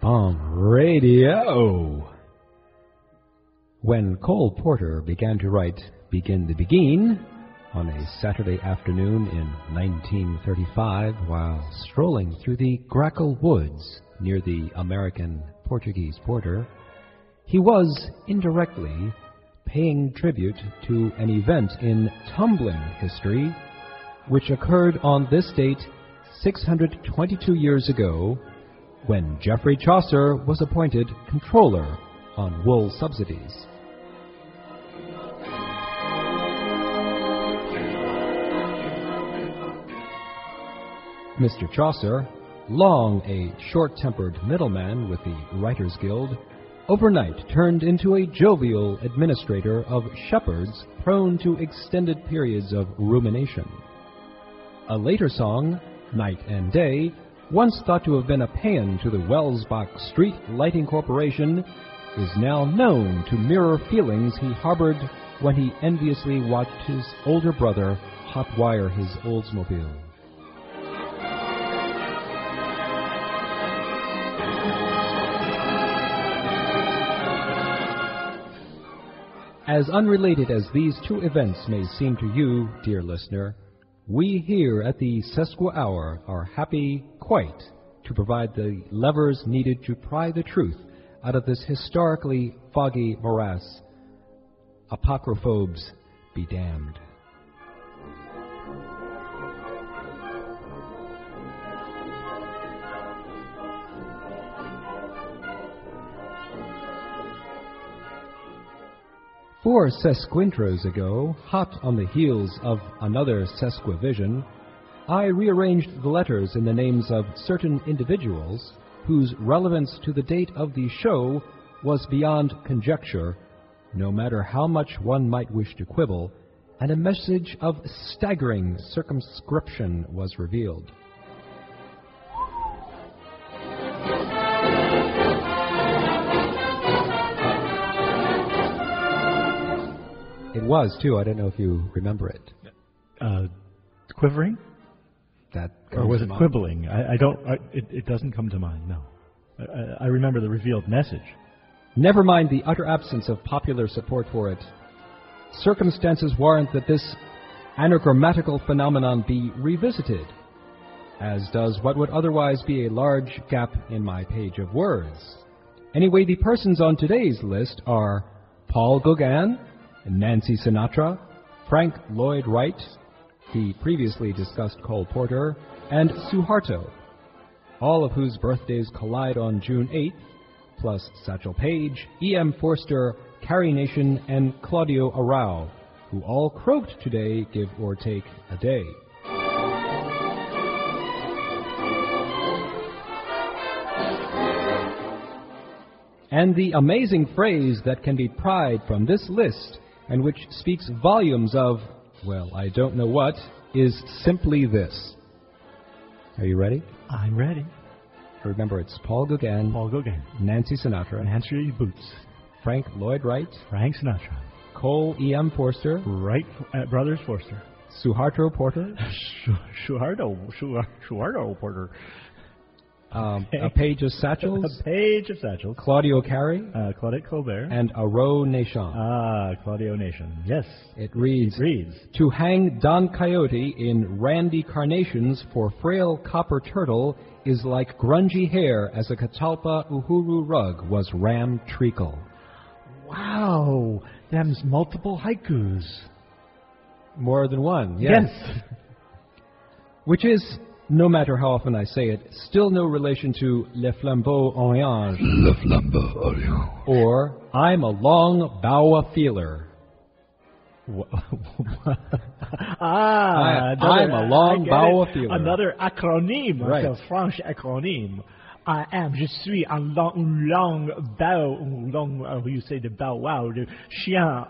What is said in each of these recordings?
Bomb Radio. When Cole Porter began to write Begin the Beguine on a Saturday afternoon in 1935 while strolling through the Grackle Woods near the American Portuguese border, he was indirectly paying tribute to an event in tumbling history which occurred on this date 622 years ago when Geoffrey Chaucer was appointed controller on wool subsidies. Mr. Chaucer, long a short-tempered middleman with the Writers' Guild, overnight turned into a jovial administrator of shepherds prone to extended periods of rumination. A later song, Night and Day, once thought to have been a paean to the Welsbach Street Lighting Corporation, is now known to mirror feelings he harbored when he enviously watched his older brother hotwire his Oldsmobile. As unrelated as these two events may seem to you, dear listener, we here at the Sesqua Hour are happy quite to provide the levers needed to pry the truth out of this historically foggy morass. Apocryphobes be damned. Four sesquintros ago, hot on the heels of another Sesquivision, I rearranged the letters in the names of certain individuals whose relevance to the date of the show was beyond conjecture, no matter how much one might wish to quibble, and a message of staggering circumscription was revealed. It was, too. I don't know if you remember it. Quivering? Or was it mind. quibbling? I don't. It doesn't come to mind. No. I remember the revealed message. Never mind the utter absence of popular support for it. Circumstances warrant that this anagrammatical phenomenon be revisited, as does what would otherwise be a large gap in my page of words. Anyway, the persons on today's list are Paul Gauguin, Nancy Sinatra, Frank Lloyd Wright, the previously discussed Cole Porter, and Suharto, all of whose birthdays collide on June 8th, plus Satchel Paige, E.M. Forster, Carrie Nation, and Claudio Arrau, who all croaked today, give or take a day. And the amazing phrase that can be pried from this list, and which speaks volumes of, well, I don't know what, is simply this. Are you ready? I'm ready. Remember, it's Paul Gauguin, Nancy Sinatra, Nancy Boots, Frank Lloyd Wright, Frank Sinatra, Cole E.M. Forster, Wright Brothers Forster, Suharto Porter, Suharto Porter, a page of satchels, Claudio Carri, Claudette Colbert, and Arrau Nation. Claudio Nation. Yes. It reads, to hang Don Quixote in randy carnations for frail copper turtle is like grungy hair as a Catalpa Uhuru rug was ram treacle. Wow, them's multiple haikus. More than one, yes. Which is, no matter how often I say it, still no relation to Le Flambeau Orange. Le Flambeau Orange. Or I'm a long bow feeler. I'm a long bow feeler. Another acronym, right. A French acronym. Je suis un long bow, you say the bow wow, the chien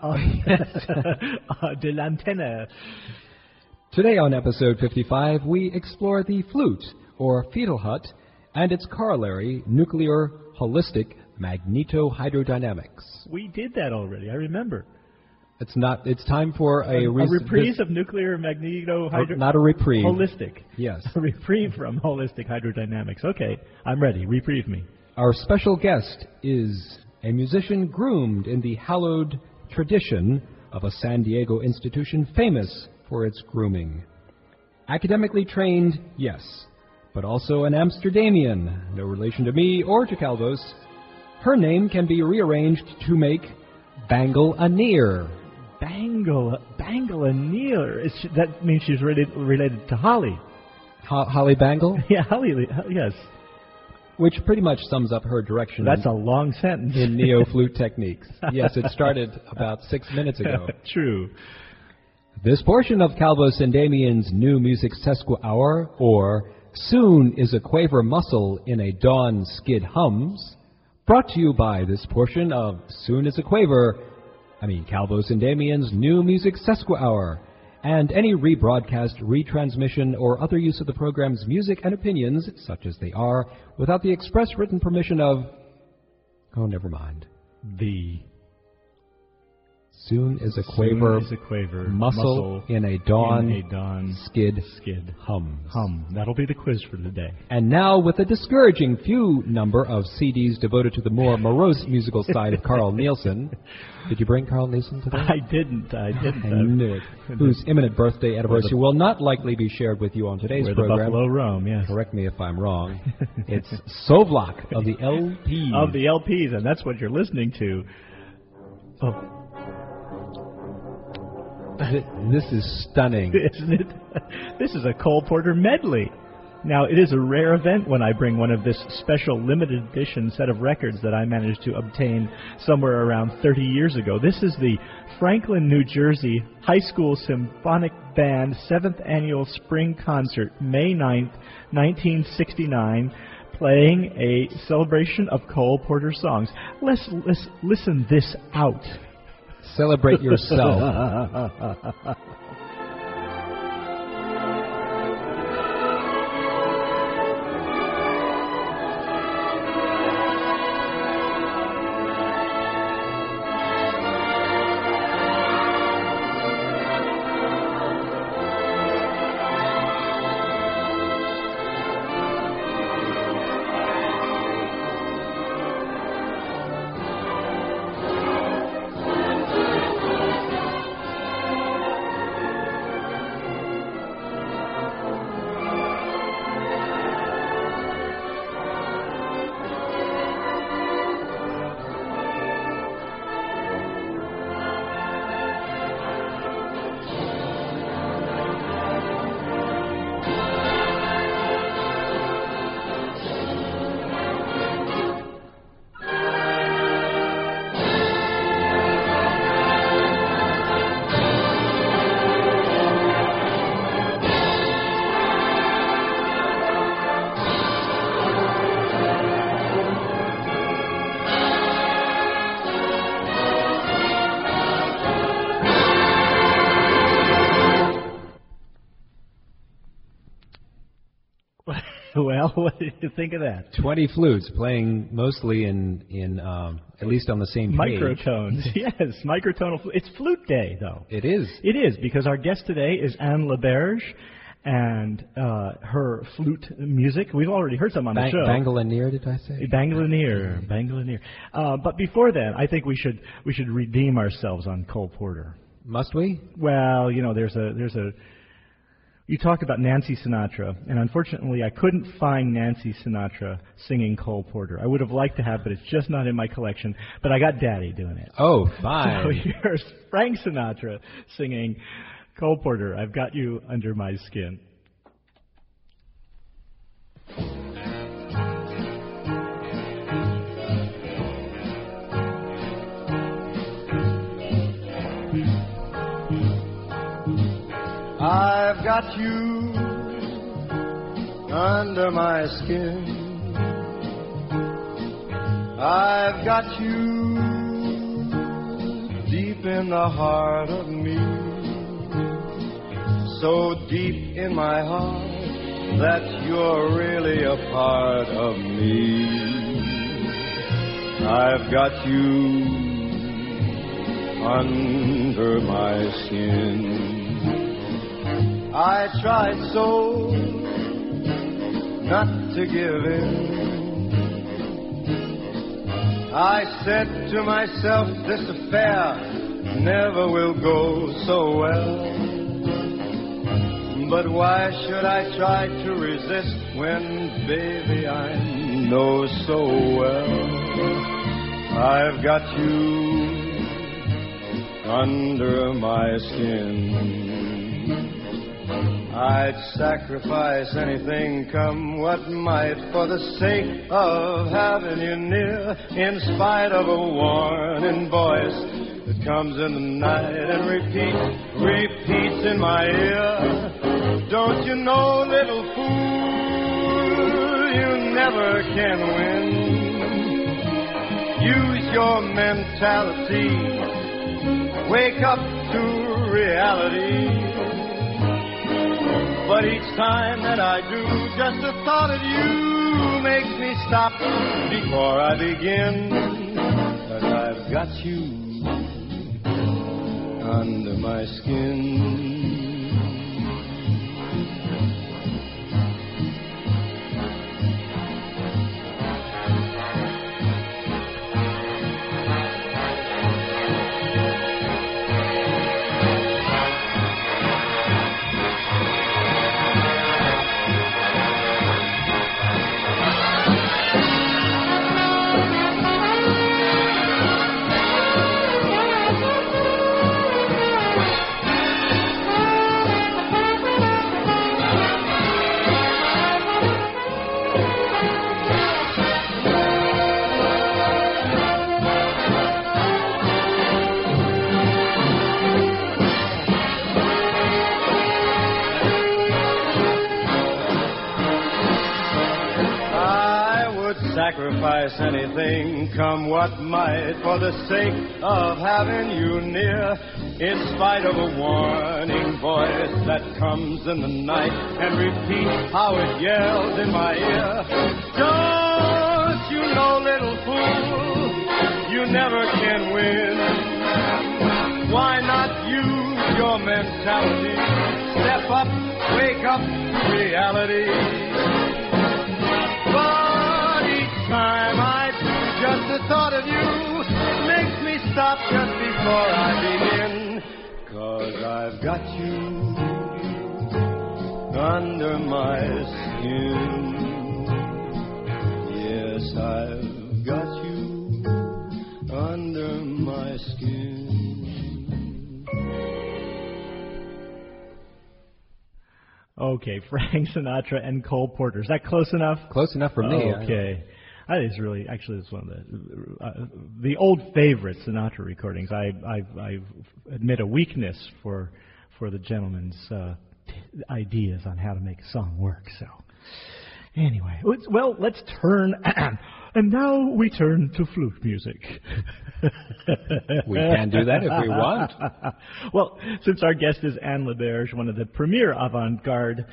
de l'antenne. Today on episode 55, we explore the flute, or fetal hut, and its corollary, nuclear holistic magnetohydrodynamics. We did that already, I remember. It's time for a reprise of nuclear magnetohydrodynamics. Not a reprieve. Holistic. Yes. A reprieve from holistic hydrodynamics. Okay, I'm ready. Reprieve me. Our special guest is a musician groomed in the hallowed tradition of a San Diego institution famous for its grooming. Academically trained, yes, but also an Amsterdamian, no relation to me or to Calvos. Her name can be rearranged to make Bangle Anir. Bangle Anir. That means she's related to Holly. Holly Bangle? Yeah, Holly, yes. Which pretty much sums up her direction. That's a long sentence. In neo-flute techniques. Yes, it started about 6 minutes ago. True. This portion of Calvos and Damien's New Music Sesqui-Hour, or Soon is a Quaver Muscle in a Dawn Skid Hums, brought to you by this portion of Calvos and Damien's New Music Sesqui-Hour, and any rebroadcast, retransmission, or other use of the program's music and opinions, such as they are, without the express written permission of... Oh, never mind. Soon is a quaver, muscle in a dawn skid hum. That'll be the quiz for the day. And now, with a discouraging few number of CDs devoted to the more morose musical side of Carl Nielsen. Did you bring Carl Nielsen today? I didn't. I knew it. Whose imminent birthday anniversary will not likely be shared with you on today's program. The Buffalo Roam, yes. Correct me if I'm wrong. It's Sovlak of the LPs. Of the LPs, and that's what you're listening to. Oh. This is stunning. Isn't it? This is a Cole Porter medley. Now, it is a rare event when I bring one of this special limited edition set of records that I managed to obtain somewhere around 30 years ago. This is the Franklin, New Jersey High School Symphonic Band 7th Annual Spring Concert, May 9th, 1969, playing a celebration of Cole Porter songs. Let's listen this out. Celebrate yourself. Well, what did you think of that? 20 flutes playing mostly in at least on the same page. Microtones, yes, microtonal. It's flute day, though. It is. It is, because our guest today is Anne LaBerge, and her flute music. We've already heard some on the show. Bangle Anir, did I say? Bangle Anir. But before then, I think we should redeem ourselves on Cole Porter. Must we? Well, you know, there's a. You talked about Nancy Sinatra, and unfortunately I couldn't find Nancy Sinatra singing Cole Porter. I would have liked to have, but it's just not in my collection. But I got Daddy doing it. Oh, fine. So here's Frank Sinatra singing Cole Porter, I've Got You Under My Skin. I've got you under my skin. I've got you deep in the heart of me, so deep in my heart that you're really a part of me. I've got you under my skin. I tried so not to give in, I said to myself, this affair never will go so well. But why should I try to resist when, baby, I know so well I've got you under my skin. I'd sacrifice anything, come what might, for the sake of having you near, in spite of a warning voice that comes in the night and repeats in my ear. Don't you know, little fool, you never can win. Use your mentality, wake up to reality. But each time that I do, just the thought of you makes me stop before I begin. 'Cause I've got you under my skin. Sacrifice anything, come what might, for the sake of having you near, in spite of a warning voice that comes in the night and repeats how it yells in my ear. Don't you know, little fool, you never can win. Why not use your mentality? Step up, wake up to reality. Time I do, just the thought of you makes me stop just before I begin. 'Cause I've got you under my skin. Yes, I've got you under my skin. Okay, Frank Sinatra and Cole Porter. Is that close enough? Close enough for me. Okay. That is really, actually, it's one of the old favorite Sinatra recordings. I admit a weakness for the gentleman's ideas on how to make a song work. So, anyway, well, let's turn, and now we turn to flute music. We can do that if we want. Well, since our guest is Anne LaBerge, one of the premier avant-garde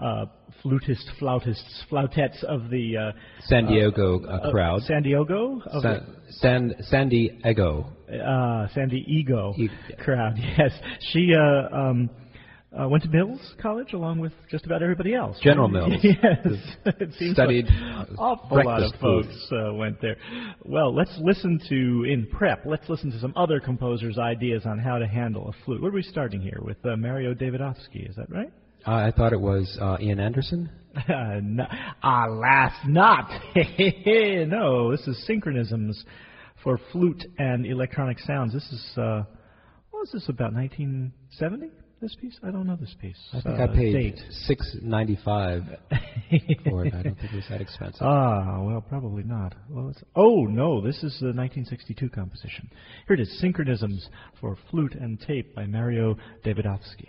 flautettes of the San Diego crowd. San Diego? San Diego. San Diego crowd, yes. She went to Mills College along with just about everybody else. General Mills. Yes. It seems studied like an awful lot of folks went there. Well, let's listen to some other composers' ideas on how to handle a flute. Where are we starting here? With Mario Davidovsky, is that right? I thought it was Ian Anderson. No, alas, not. No, this is Synchronisms for Flute and Electronic Sounds. This is, what was this, about 1970? This piece? I don't know this piece. I think I paid $6.95 for it. I don't think it was that expensive. Ah, well, probably not. Well, oh, no, this is the 1962 composition. Here it is, Synchronisms for Flute and Tape by Mario Davidovsky.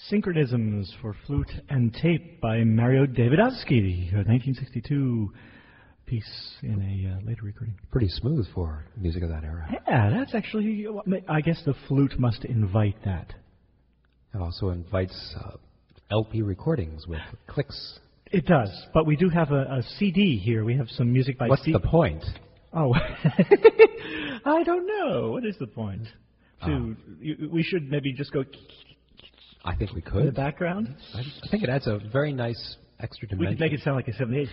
Synchronisms for Flute and Tape by Mario Davidovsky, a 1962 piece in a later recording. Pretty smooth for music of that era. Yeah, that's actually, I guess the flute must invite that. It also invites LP recordings with clicks. It does, but we do have a CD here. We have some music by What's the point? Oh, I don't know. What is the point? We should maybe just go I think we in the could. background. I think it adds a very nice extra We dimension. could make it sound like a 78.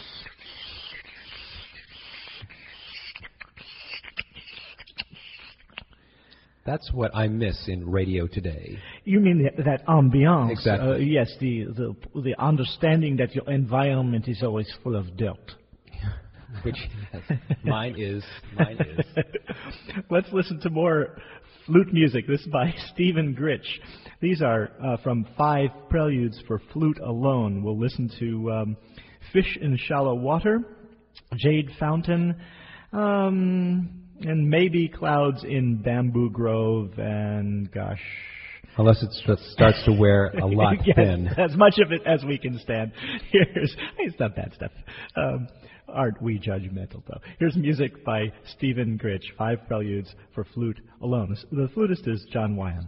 That's what I miss in radio today. You mean that ambiance? Exactly. Yes, the understanding that your environment is always full of dirt. Which, yes, mine is. Let's listen to more flute music. This is by Stephen Gritch. These are from 5 Preludes for Flute Alone. We'll listen to Fish in Shallow Water, Jade Fountain, and maybe Clouds in Bamboo Grove, and gosh. Unless it just starts to wear a lot Yes, thin. as much of it as we can stand. It's not bad stuff. Aren't we judgmental, though? Here's music by Stephen Gritch, 5 Preludes for Flute Alone. The flutist is John Wyan.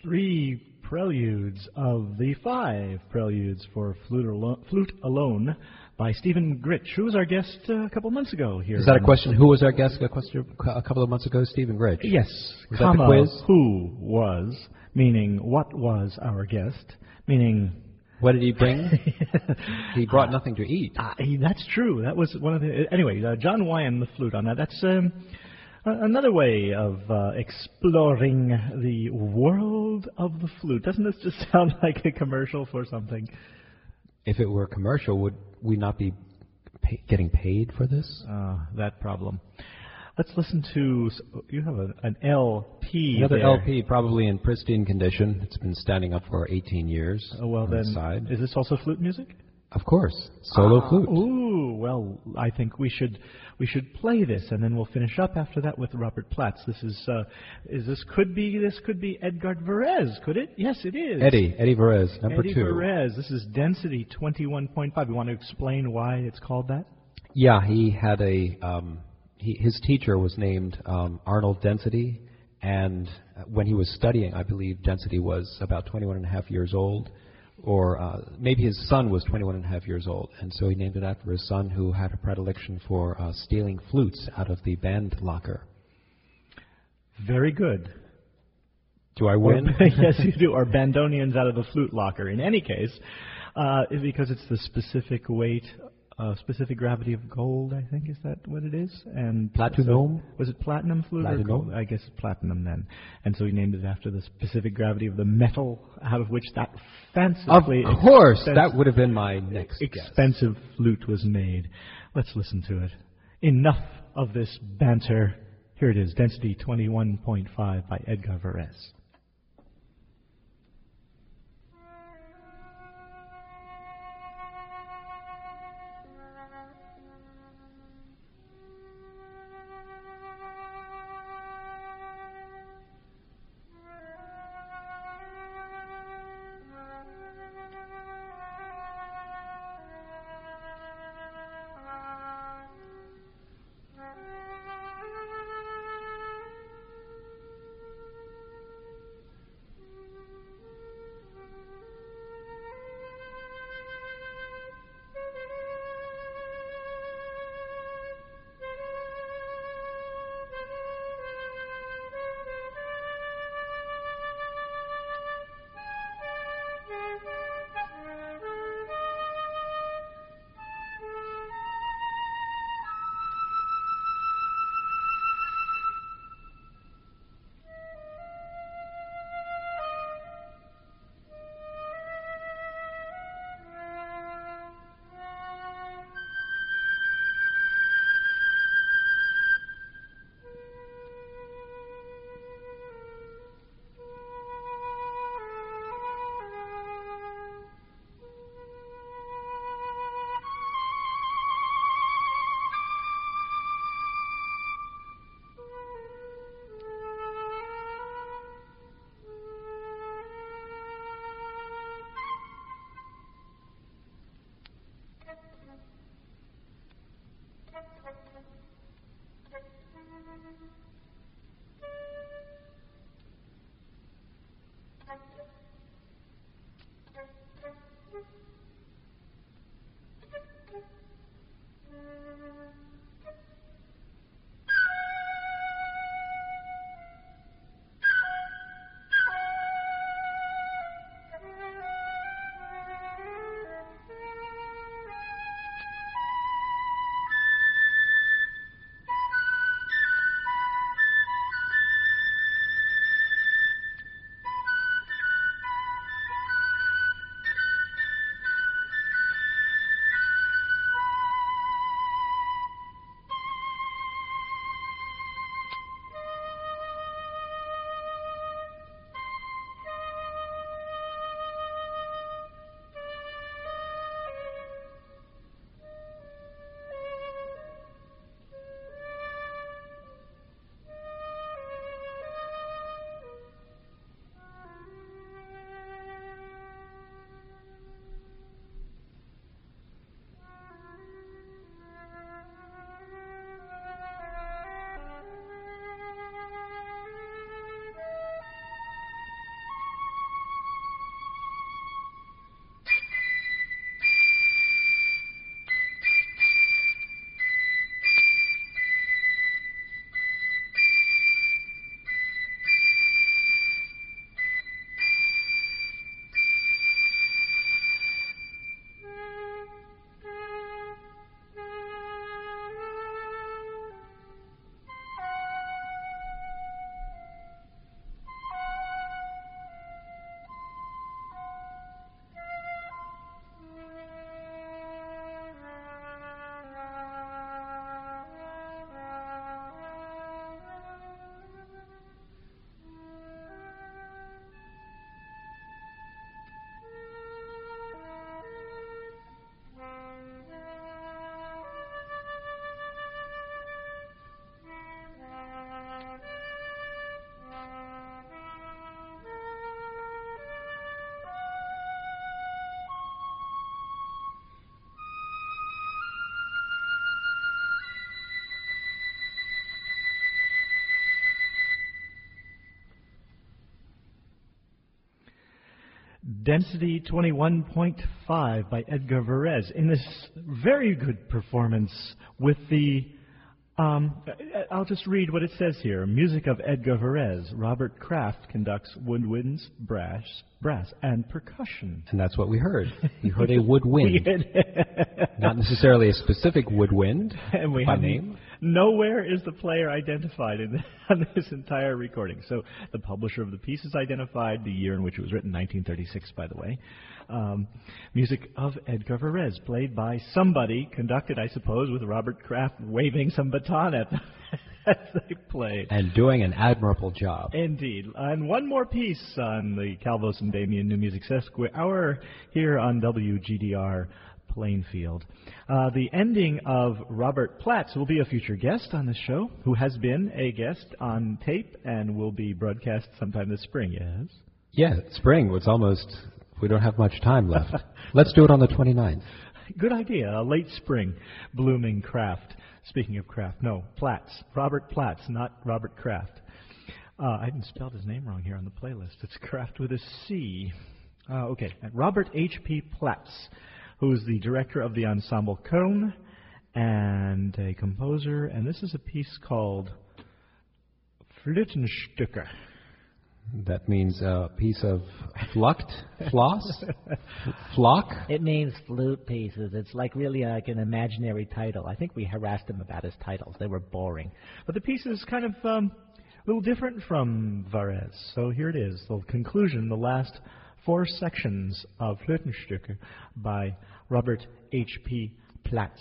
3 preludes of the 5 preludes for flute alone by Stephen Gritch, who was our guest a couple of months ago here. Is that a question? Who was our guest a couple of months ago? Stephen Gritch. Yes. Was that the quiz? Who was, meaning what was our guest, meaning... What did he bring? He brought nothing to eat. That's true. That was one of the... Anyway, John Wyan, the flute on that. That's another way of exploring the world of the flute. Doesn't this just sound like a commercial for something? If it were a commercial, would we not be getting paid for this? That problem. Let's listen to... You have an LP Another there. LP, probably in pristine condition. It's been standing up for 18 years. Well, then, side. Is this also flute music? Of course. Solo flute. Ooh, well, I think we should play this, and then we'll finish up after that with Robert Platz. This could be Edgard Varese, could it? Yes, it is. Eddie Varese, number 2. Eddie Varese. This is Density 21.5. You want to explain why it's called that? Yeah, he had his teacher was named Arnold Density, and when he was studying, I believe Density was about 21 and a half years old, or maybe his son was 21 and a half years old, and so he named it after his son, who had a predilection for stealing flutes out of the band locker. Very good. Do I win? Yes, you do. Or bandonians out of the flute locker. In any case, because it's the specific weight, specific gravity of gold, I think, is that what it is? And platinum? So, was it platinum flute or gold? I guess platinum then. And so he named it after the specific gravity of the metal out of which that fancifully... Of course! That would have been my next expensive flute was made. Let's listen to it. Enough of this banter. Here it is, Density 21.5 by Edgard Varese. Density 21.5 by Edgar Varese in this very good performance with the I'll just read what it says here. Music of Edgar Varese. Robert Kraft conducts woodwinds, brass, and percussion. And that's what we heard. We heard a woodwind. Not necessarily a specific woodwind and we by have name. Nowhere is the player identified on this entire recording. So the publisher of the piece is identified, the year in which it was written, 1936, by the way. Music of Edgar Varese, played by somebody, conducted, I suppose, with Robert Kraft waving some baton at them as they played. And doing an admirable job. Indeed. And one more piece on the Calvos and Damian New Music Hour here on WGDR Plainfield. The ending of Robert Platts, who will be a future guest on the show, who has been a guest on tape and will be broadcast sometime this spring, yes? Yeah, spring. It's almost... We don't have much time left. Let's do it on the 29th. Good idea. A late spring blooming Kraft. Speaking of Kraft, no, Platts. Robert Platts, not Robert Kraft. I even spelled his name wrong here on the playlist. It's Kraft with a C. Okay, Robert H.P. Platts, who is the director of the Ensemble Köln and a composer, and this is a piece called Flötenstücke. That means a piece of floss? Flock? It means flute pieces. It's like really like an imaginary title. I think we harassed him about his titles. They were boring. But the piece is kind of a little different from Varese. So here it is, the conclusion, the last 4 sections of Flötenstücke by Robert H.P. Platts.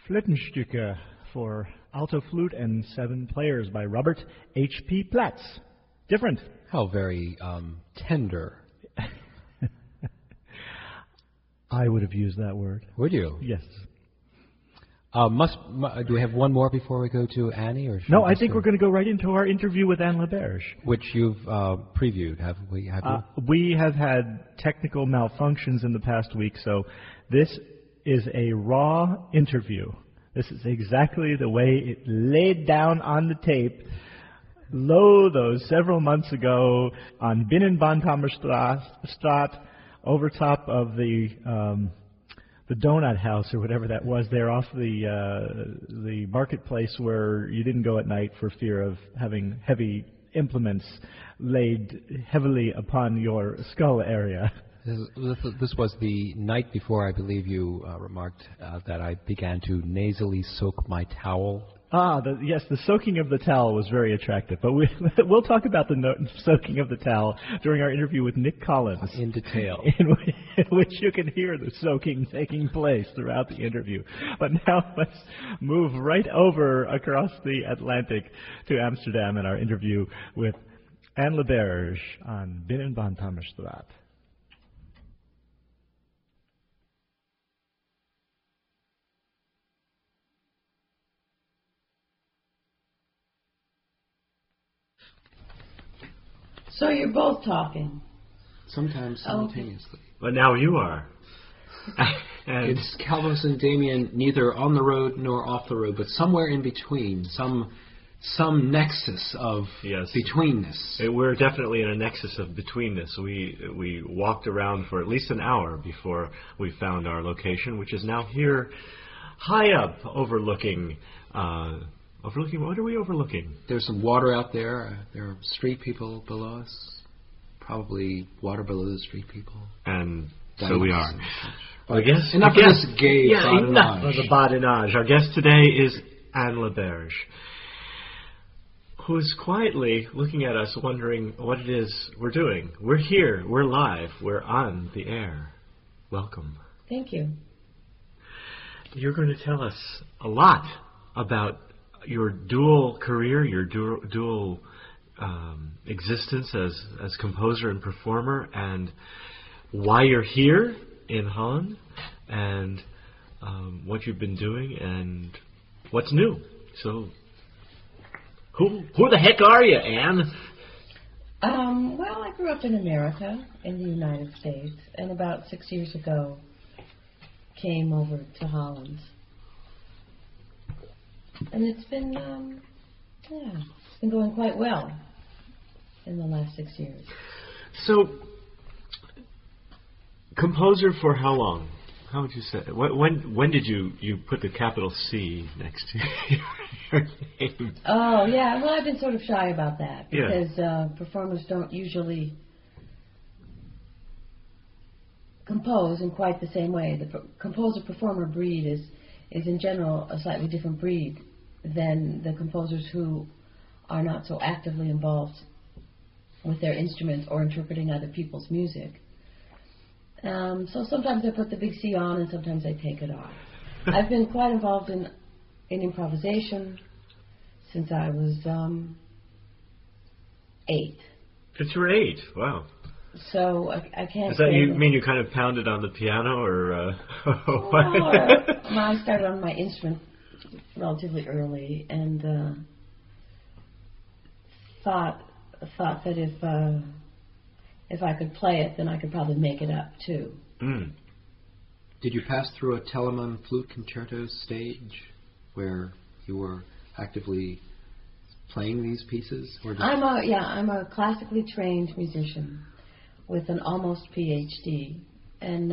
Flötenstücke for alto flute and 7 players by Robert H.P. Platz. Different. How very tender. I would have used that word. Would you? Yes. Do we have one more before we go to Annie? Or No, I think we're going to go right into our interview with Anne LaBerge. Which you've previewed, have we? We have had technical malfunctions in the past week, so this is a raw interview. This is exactly the way it laid down on the tape, those several months ago on Binnenbahnhammerstraat, over top of the Donut House or whatever that was there off the marketplace where you didn't go at night for fear of having heavy implements laid heavily upon your skull area. This was the night before, I believe you remarked that I began to nasally soak my towel. Yes, the soaking of the towel was very attractive. But we'll talk about the soaking of the towel during our interview with Nick Collins. In detail. In which you can hear the soaking taking place throughout the interview. But now let's move right over across the Atlantic to Amsterdam in our interview with Anne LaBerge on Binnenbahnhammerstraat. So you're both talking? Sometimes simultaneously. But now you are. It's Calvus and Damien, neither on the road nor off the road, but somewhere in between, some nexus of betweenness. We're definitely in a nexus of betweenness. We walked around for at least an hour before we found our location, which is now here, high up, overlooking. What are we overlooking? There's some water out there. There are street people below us. Probably water below the street people. And so we are. Enough of this gay badinage. Enough of the badinage. Our guest today is Anne LaBerge, who is quietly looking at us wondering what it is we're doing. We're here. We're live. We're on the air. Welcome. Thank you. You're going to tell us a lot about your dual career, your dual existence as composer and performer, and why you're here in Holland, and what you've been doing, and what's new. So, who the heck are you, Anne? Well, I grew up in America, in the United States, and about 6 years ago came over to Holland. And it's been going quite well in the last 6 years. So, composer for how long? How would you say? When did you put the capital C next to your name? Oh, yeah. Well, I've been sort of shy about that because performers don't usually compose in quite the same way. The composer-performer breed is in general a slightly different breed than the composers who are not so actively involved with their instruments or interpreting other people's music. So sometimes I put the big C on and sometimes I take it off. I've been quite involved in improvisation since I was 8. Since you were 8, wow. So I can't. Does that mean you kind of pounded on the piano, or what? Well, I started on my instrument relatively early, and thought that if I could play it, then I could probably make it up too. Mm. Did you pass through a Telemann flute concerto stage where you were actively playing these pieces? Or I'm a classically trained musician with an almost PhD, and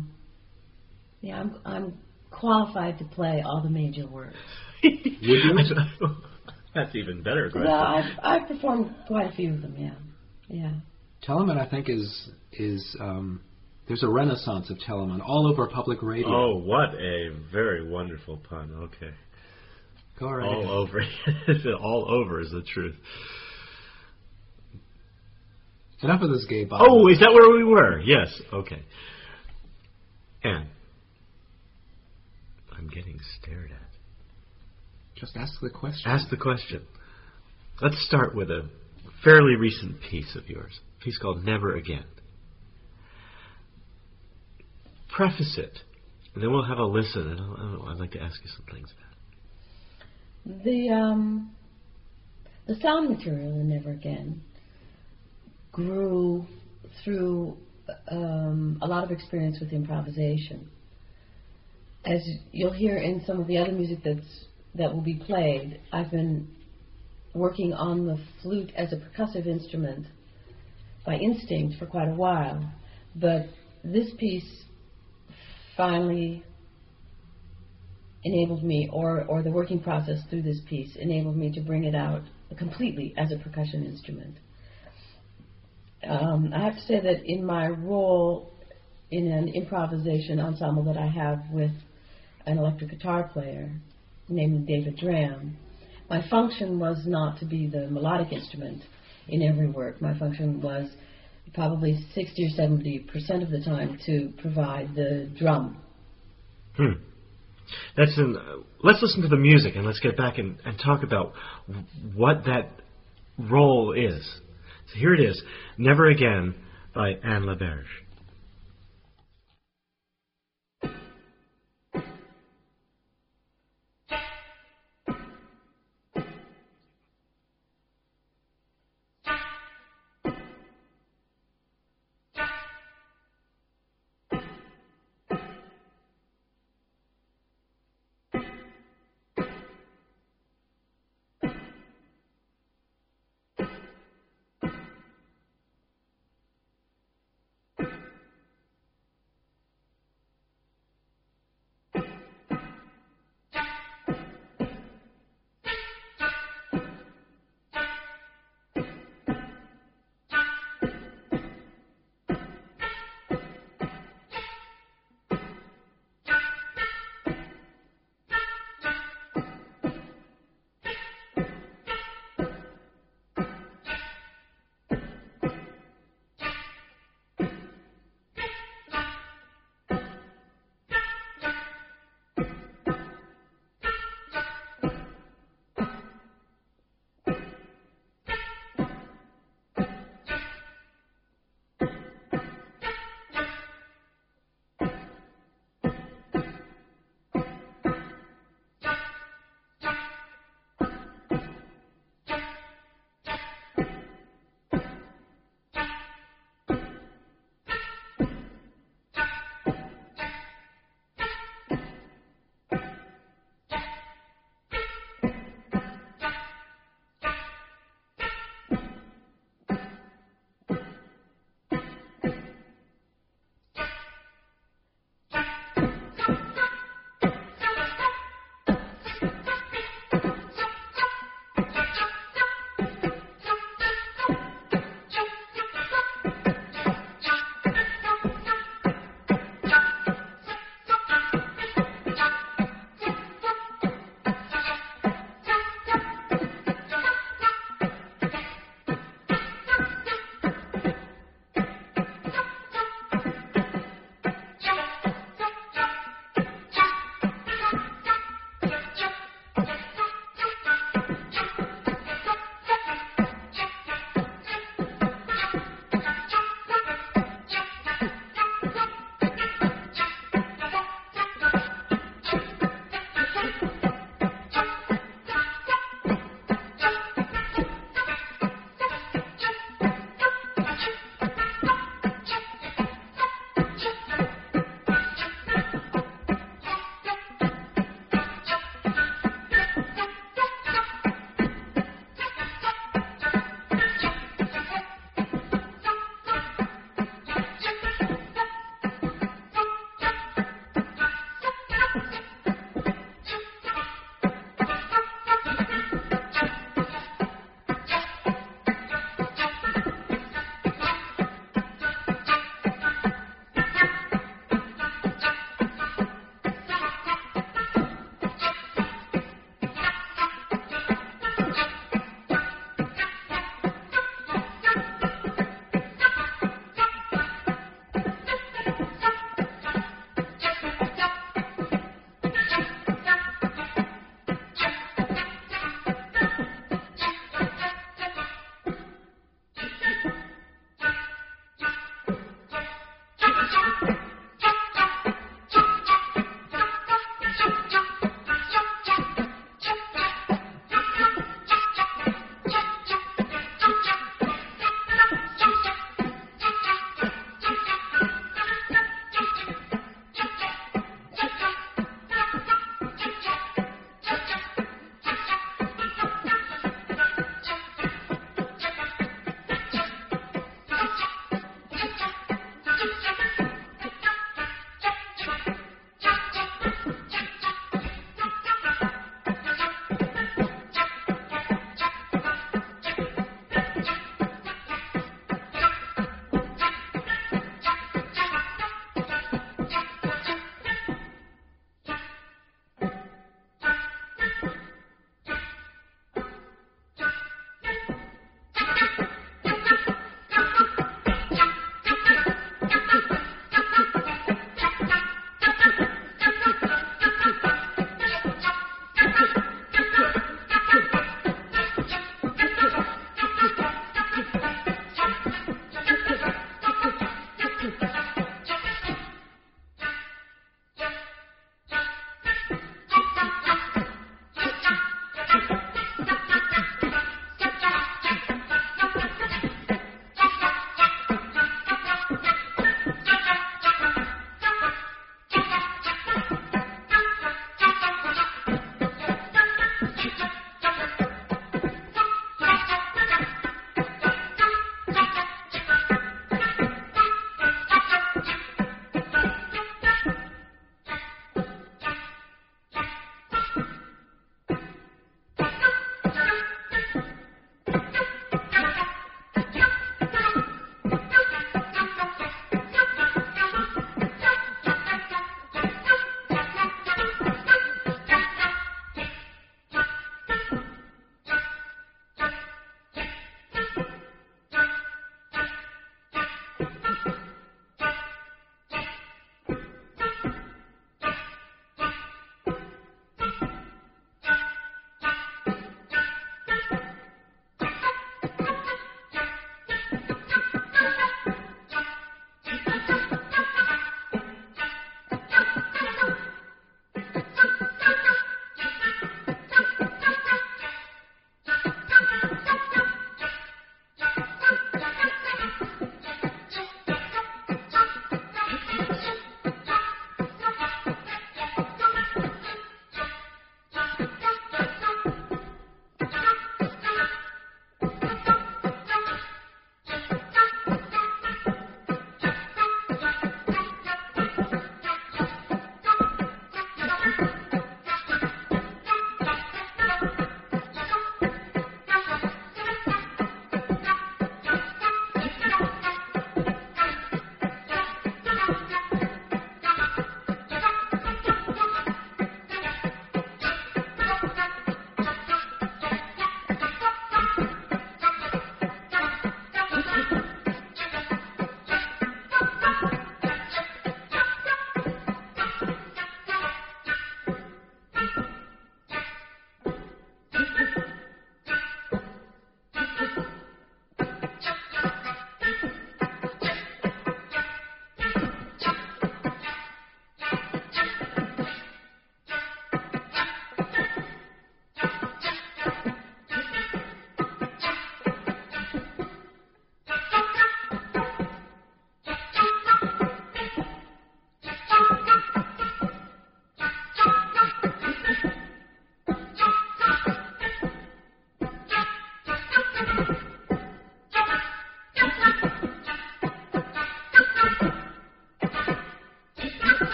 I'm qualified to play all the major works. Would you? That's even better. Well, I've performed quite a few of them. Yeah. Telemann, I think, is there's a renaissance of Telemann all over public radio. Oh, what a very wonderful pun. Okay. Go right all ahead. Over. All over is the truth. Enough of this gay body. Oh, is that where we were? Yes. Okay. Anne, I'm getting stared at? Just ask the question. Ask the question. Let's start with a fairly recent piece of yours, a piece called Never Again. Preface it, and then we'll have a listen, and I'd like to ask you some things about it. The sound material in Never Again grew through a lot of experience with improvisation. As you'll hear in some of the other music that will be played, I've been working on the flute as a percussive instrument by instinct for quite a while, but this piece finally enabled me, or the working process through this piece enabled me to bring it out completely as a percussion instrument. I have to say that in my role in an improvisation ensemble that I have with an electric guitar player named David Dram, my function was not to be the melodic instrument in every work. My function was probably 60 or 70% of the time to provide the drum. Let's listen to the music, and let's get back and talk about what that role is. So here it is, Never Again by Anne LaBerge.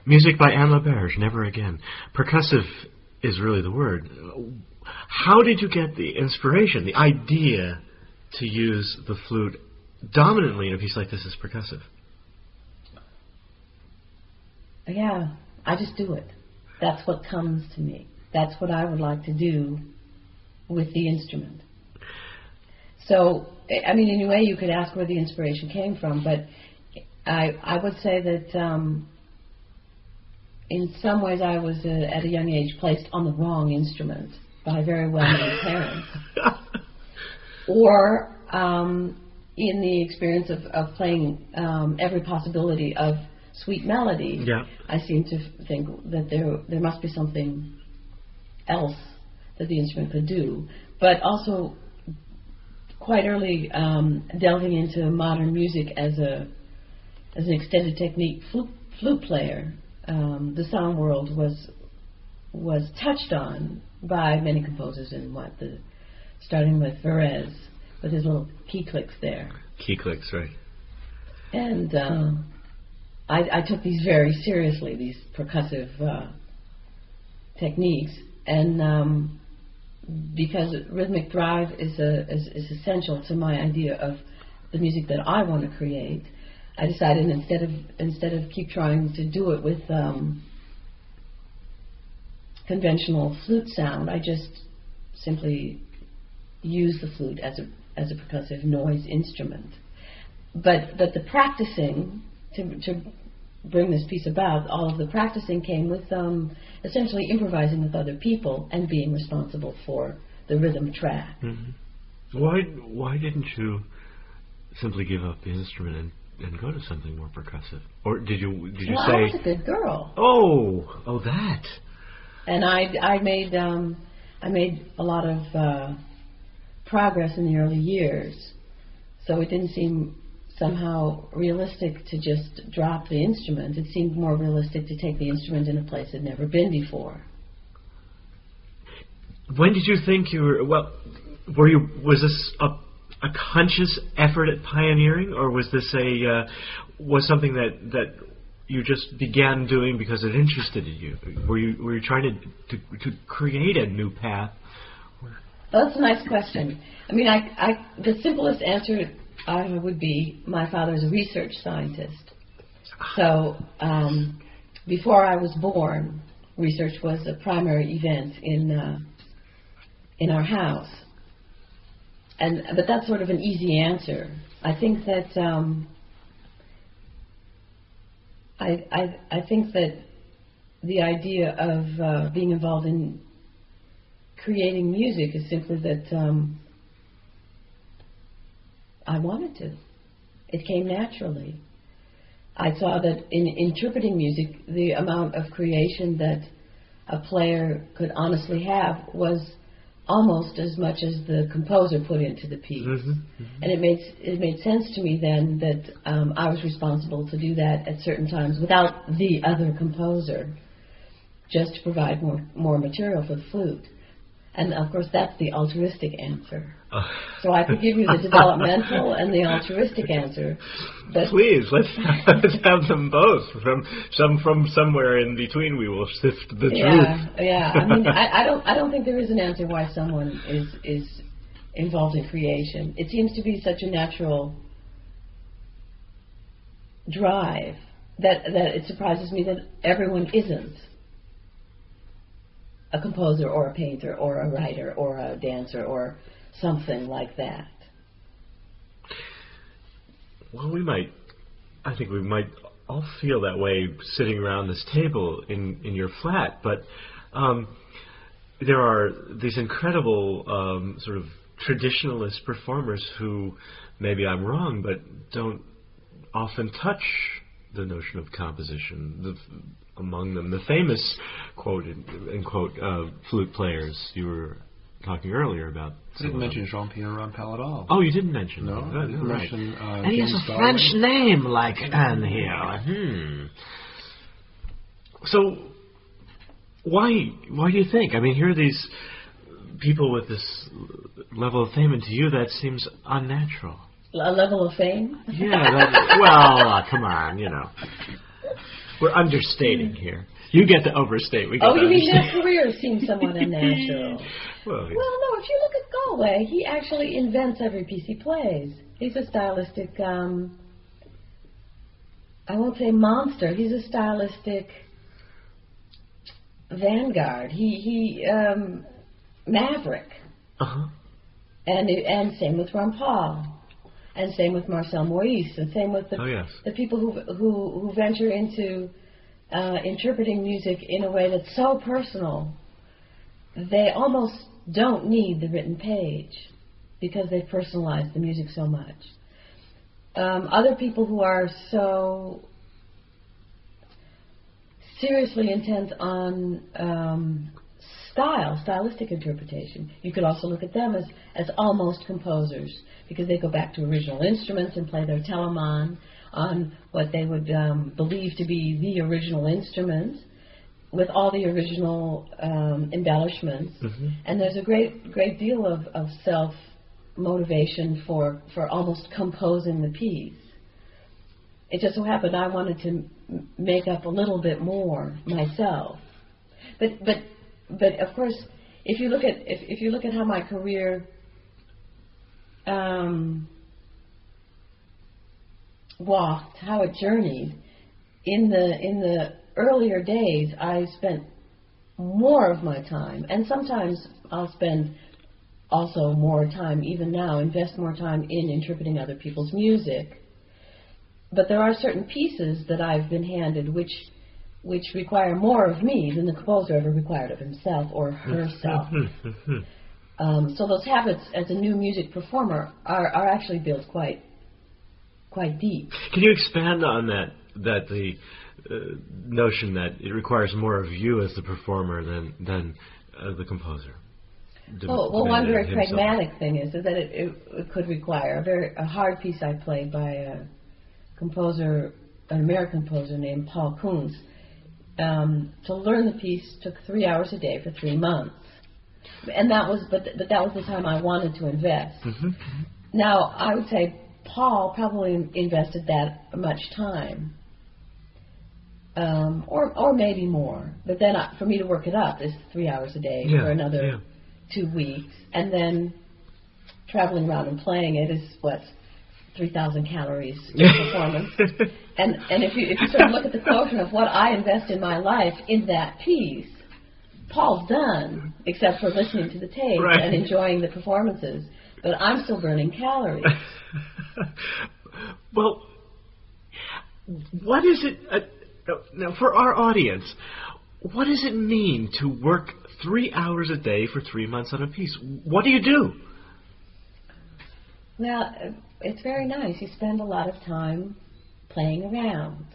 Music by Anne LaBerge, Never Again. Percussive is really the word. How did you get the inspiration, the idea to use the flute dominantly in a piece like this as percussive? Yeah, I just do it. That's what comes to me. That's what I would like to do with the instrument. So, I mean, in a way you could ask where the inspiration came from, but I would say that in some ways I was, at a young age, placed on the wrong instrument by very well-meaning parents. Or in the experience of playing every possibility of sweet melody, yeah. I seem to think that there must be something else that the instrument could do. But also, quite early, delving into modern music as an extended technique flute player, the song world was touched on by many composers in starting with Varese with his little key clicks there. Key clicks, right. And I took these very seriously, these percussive techniques, and because rhythmic drive is essential to my idea of the music that I want to create, I decided instead of keep trying to do it with conventional flute sound, I just simply use the flute as a percussive noise instrument. But the practicing to bring this piece about, all of the practicing came with essentially improvising with other people and being responsible for the rhythm track. Mm-hmm. Why didn't you simply give up the instrument and go to something more percussive? Or did you say... I was a good girl. Oh, that. And I made a lot of progress in the early years, so it didn't seem somehow realistic to just drop the instrument. It seemed more realistic to take the instrument in a place it had never been before. When did you think you were... Well, was this a conscious effort at pioneering, or was this was something that you just began doing because it interested you? Were you trying to create a new path? Well, that's a nice question. I mean, the simplest answer would be my father's a research scientist. So before I was born, research was a primary event in our house. But that's sort of an easy answer. I think that I think that the idea of being involved in creating music is simply that I wanted to. It came naturally. I saw that in interpreting music, the amount of creation that a player could honestly have was almost as much as the composer put into the piece. Mm-hmm, mm-hmm. And it made sense to me then that I was responsible to do that at certain times without the other composer, just to provide more material for the flute. And of course that's the altruistic answer. So I could give you the developmental and the altruistic answer. But please, let's have them both. From somewhere in between, we will sift the truth. Yeah. I mean, I don't think there is an answer why someone is involved in creation. It seems to be such a natural drive that it surprises me that everyone isn't a composer or a painter or a writer or a dancer or something like that. Well, I think we might all feel that way sitting around this table in your flat, but there are these incredible sort of traditionalist performers who, maybe I'm wrong, but don't often touch the notion of composition. Among them, the famous quote, flute players you were talking earlier about. I didn't mention Jean-Pierre Rampal at all. Oh, you didn't mention no, him. No, right. And he has a French name like Anne here. So, why do you think? I mean, here are these people with this level of fame, and to you that seems unnatural. A level of fame? Yeah, well, come on, you know. We're understating here. You get to overstate. We get Oh, to you mean understate. their career seems somewhat unnatural? Well, Well, no, if you look at Galway, he actually invents every piece he plays. He's a stylistic, I won't say monster, he's a stylistic vanguard. He maverick. uh-huh. And same with Ron Paul. And same with Marcel Moïse. And same with the people who venture into interpreting music in a way that's so personal. They almost don't need the written page because they've personalized the music so much. Other people who are so seriously intent on stylistic interpretation, you could also look at them as almost composers because they go back to original instruments and play their telemann on what they would believe to be the original instrument with all the original embellishments. Mm-hmm. And there's a great deal of self-motivation for almost composing the piece. It just so happened I wanted to make up a little bit more myself. But of course, if you look at how my career walked, how it journeyed, in the earlier days, I spent more of my time, and sometimes I'll spend also more time, even now, invest more time in interpreting other people's music. But there are certain pieces that I've been handed which require more of me than the composer ever required of himself or herself. So those habits as a new music performer are actually built quite deep. Can you expand on that the notion that it requires more of you as the performer than the composer? One very pragmatic thing is that it could require a hard piece I played by a composer, an American composer named Paul Kunz. To learn the piece took 3 hours a day for 3 months, and that was the time I wanted to invest. Mm-hmm. Now I would say Paul probably invested that much time, or maybe more. But then for me to work it up is 3 hours a day for another 2 weeks, and then traveling around and playing it is 3,000 calories per performance. And if you sort of look at the quotient of what I invest in my life in that piece, Paul's done, except for listening to the tape and enjoying the performances. But I'm still burning calories. Well, what is it... now, for our audience, what does it mean to work 3 hours a day for 3 months on a piece? What do you do? Well, it's very nice. You spend a lot of time playing around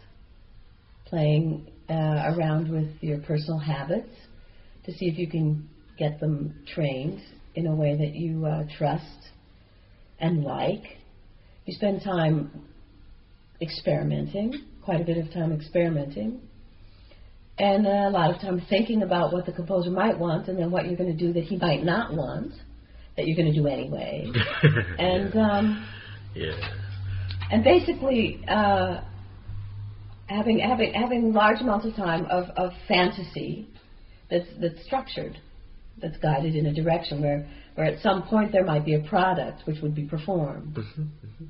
with your personal habits to see if you can get them trained in a way that you trust and like. You spend time experimenting, quite a bit of time experimenting, and a lot of time thinking about what the composer might want and then what you're going to do that he might not want, that you're going to do anyway. And and basically having large amounts of time of fantasy that's structured, that's guided in a direction where at some point there might be a product which would be performed. Mm-hmm, mm-hmm.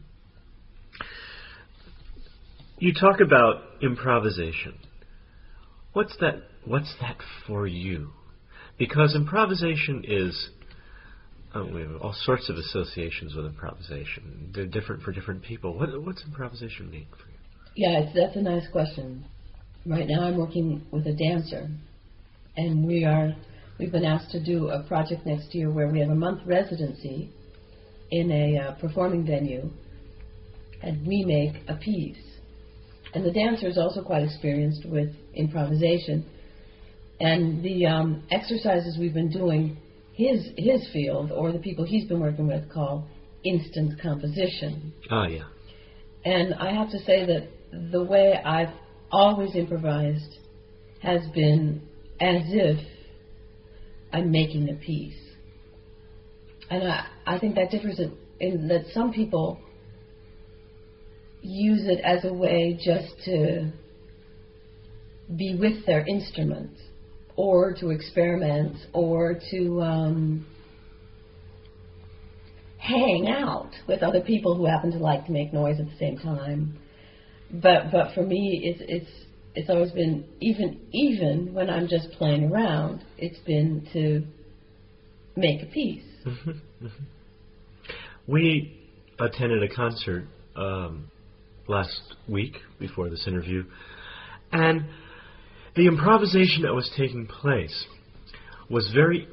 You talk about improvisation. What's that for you? Because improvisation is... we have all sorts of associations with improvisation. They're different for different people. What's improvisation mean for you? Yeah, that's a nice question. Right now I'm working with a dancer, and we've been asked to do a project next year where we have a month residency in a performing venue, and we make a piece. And the dancer is also quite experienced with improvisation, and the exercises we've been doing, his field, or the people he's been working with, call instant composition. Oh, yeah. And I have to say that the way I've always improvised has been as if I'm making a piece. And I think that differs in that some people use it as a way just to be with their instruments, or to experiment, or to hang out with other people who happen to like to make noise at the same time. But for me, it's always been, even when I'm just playing around, it's been to make a piece. Mm-hmm. Mm-hmm. We attended a concert last week before this interview, and the improvisation that was taking place was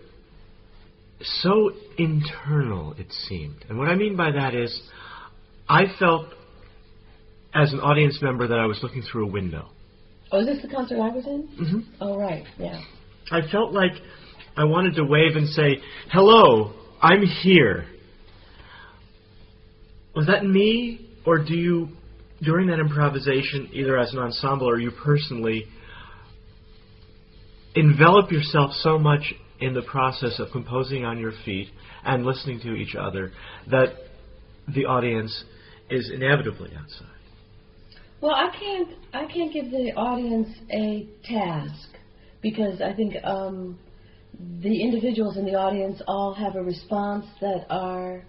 so internal, it seemed. And what I mean by that is, I felt as an audience member that I was looking through a window. Oh, is this the concert I was in? Mm-hmm. Oh, right, yeah. I felt like I wanted to wave and say, "Hello, I'm here." Was that me, or do you, during that improvisation, either as an ensemble or you personally, envelop yourself so much in the process of composing on your feet and listening to each other that the audience is inevitably outside? Well, I can't give the audience a task, because I think the individuals in the audience all have a response that are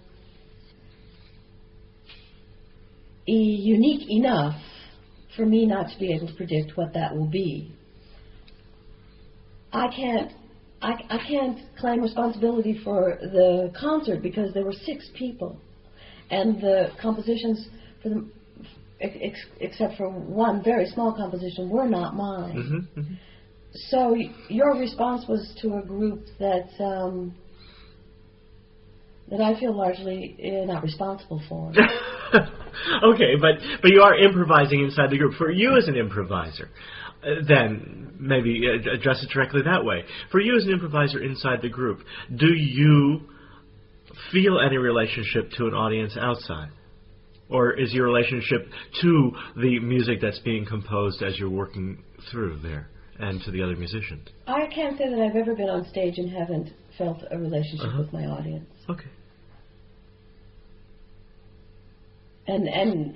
unique enough for me not to be able to predict what that will be. I can't claim responsibility for the concert because there were 6 people, and the compositions for the except for one very small composition were not mine. Mm-hmm, mm-hmm. So your response was to a group that I feel largely not responsible for. Okay, but you are improvising inside the group. For you as an improviser, then maybe address it directly that way. For you as an improviser inside the group, do you feel any relationship to an audience outside? Or is your relationship to the music that's being composed as you're working through there and to the other musicians? I can't say that I've ever been on stage and haven't felt a relationship with my audience. Okay. And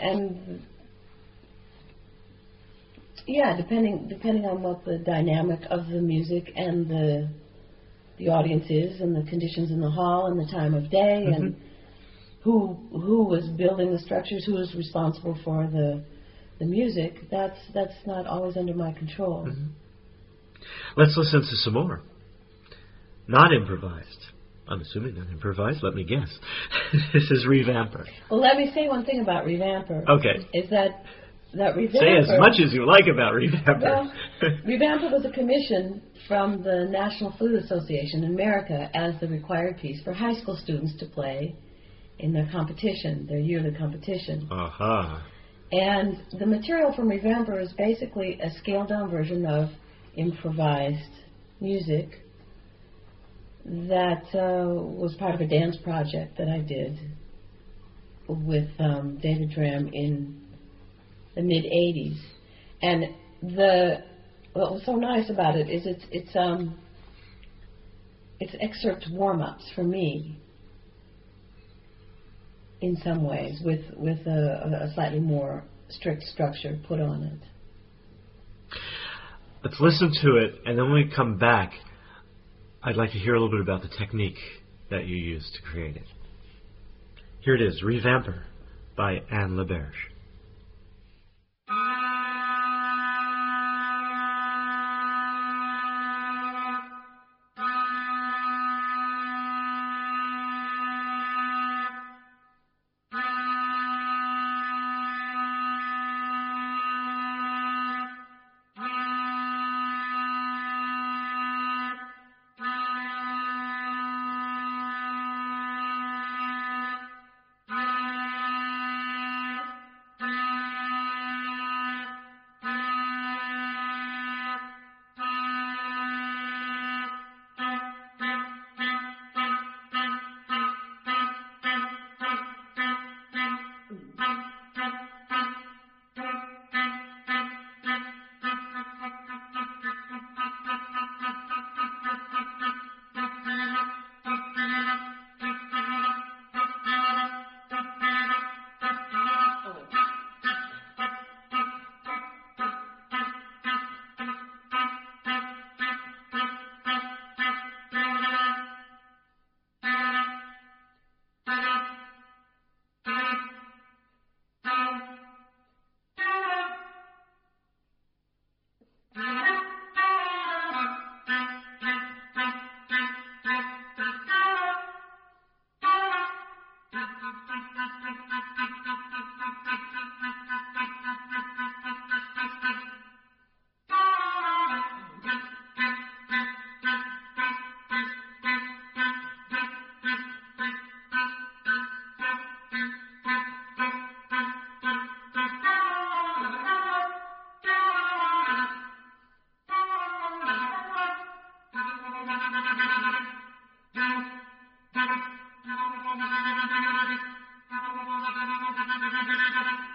yeah, depending on what the dynamic of the music and the audience is, and the conditions in the hall and the time of day, mm-hmm. and who was building the structures, who was responsible for the music, that's not always under my control. Mm-hmm. Let's listen to some more. Not improvised. I'm assuming not improvised. Let me guess. This is Revamper. Well, let me say one thing about Revamper. Okay. Is that Revamper... Say as much as you like about Revamper. Well, Revamper was a commission from the National Flute Association in America as the required piece for high school students to play in their competition, their yearly competition. Uh-huh. And the material from Revamper is basically a scaled-down version of improvised music that was part of a dance project that I did with David Dram in the mid-'80s. And what was so nice about it is it's excerpt warm-ups for me in some ways, with a slightly more strict structure put on it. Let's listen to it, and then when we come back, I'd like to hear a little bit about the technique that you used to create it. Here it is, Revamper by Anne LaBerge.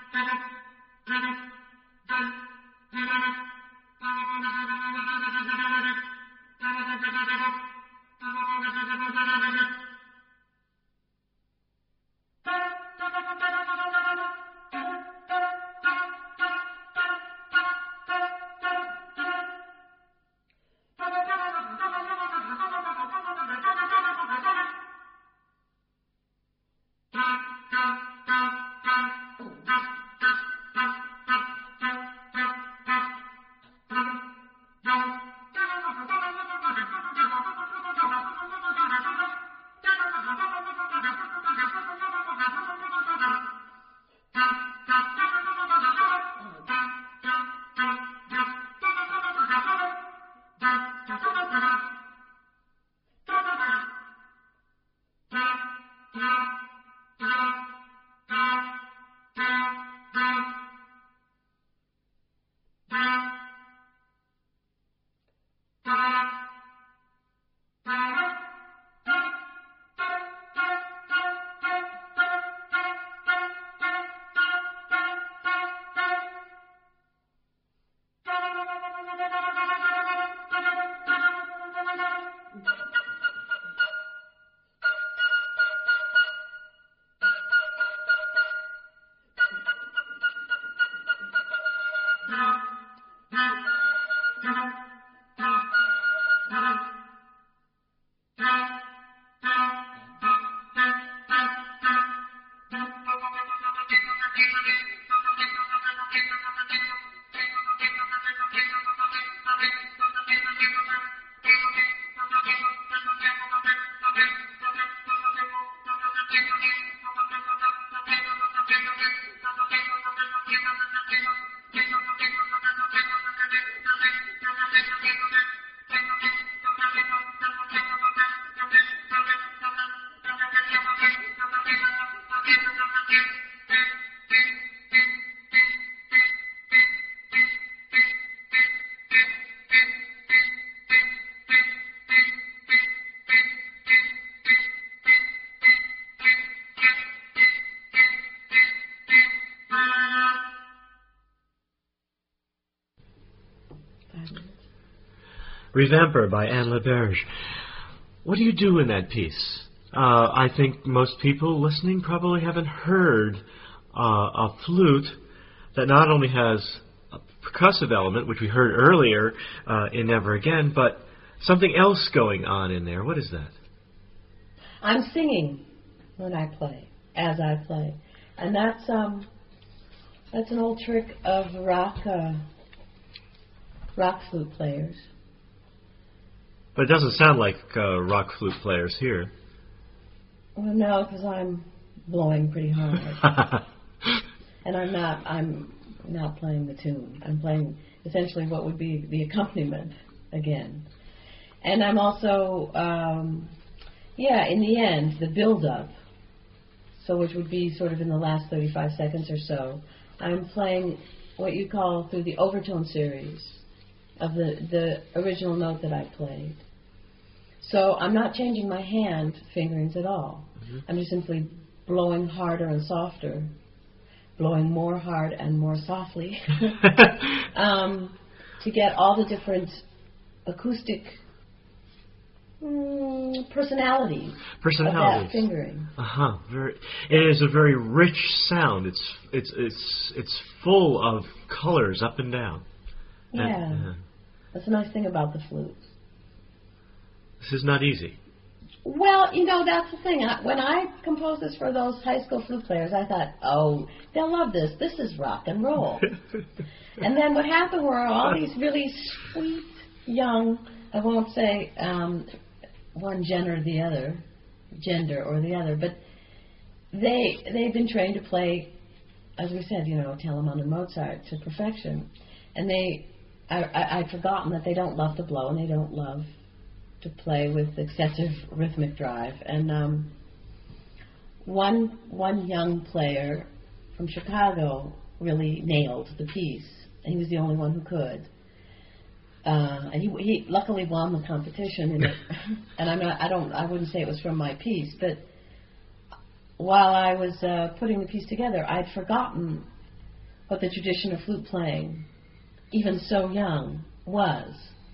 Revamper by Anne LaBerge. What do you do in that piece? I think most people listening probably haven't heard a flute that not only has a percussive element, which we heard earlier in Never Again, but something else going on in there. What is that? I'm singing when I play, as I play. And that's an old trick of rock flute players. But it doesn't sound like rock flute players here. Well, no, because I'm blowing pretty hard. And I'm not playing the tune. I'm playing essentially what would be the accompaniment again. And I'm also, in the end, the build-up, so which would be sort of in the last 35 seconds or so, I'm playing what you call through the overtone series of the original note that I played. So I'm not changing my hand fingerings at all. Mm-hmm. I'm just simply blowing harder and softer, blowing more hard and more softly to get all the different acoustic personalities of that fingering. It is a very rich sound. It's full of colors up and down. Yeah. That's a nice thing about the flute. This is not easy. Well, that's the thing. When I composed this for those high school flute players, I thought, oh, they'll love this. This is rock and roll. And then what happened were all these really sweet, young, I won't say one gender or the other, but they've been trained to play, as we said, Telemann and Mozart to perfection. And I'd forgotten that they don't love to blow and they don't love to play with excessive rhythmic drive. And one young player from Chicago really nailed the piece, and he was the only one who could. And he luckily won the competition in it. And I wouldn't say it was from my piece, but while I was putting the piece together, I'd forgotten what the tradition of flute playing, even so young, was.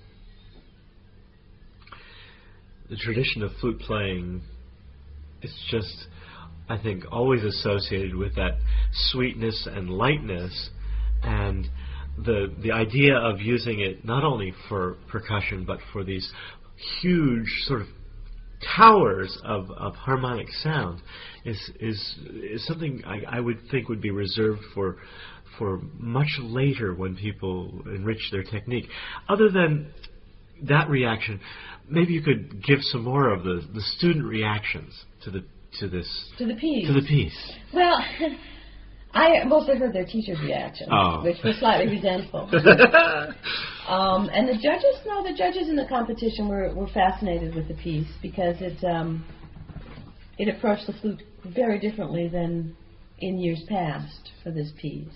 The tradition of flute playing is just, I think, always associated with that sweetness and lightness, and the idea of using it not only for percussion but for these huge sort of towers of harmonic sound is something I would think would be reserved for much later when people enrich their technique. Other than that reaction, maybe you could give some more of the student reactions to the piece. Well, I mostly heard their teachers' reactions, which were slightly resentful. And the judges in the competition were fascinated with the piece because it approached the flute very differently than in years past for this piece.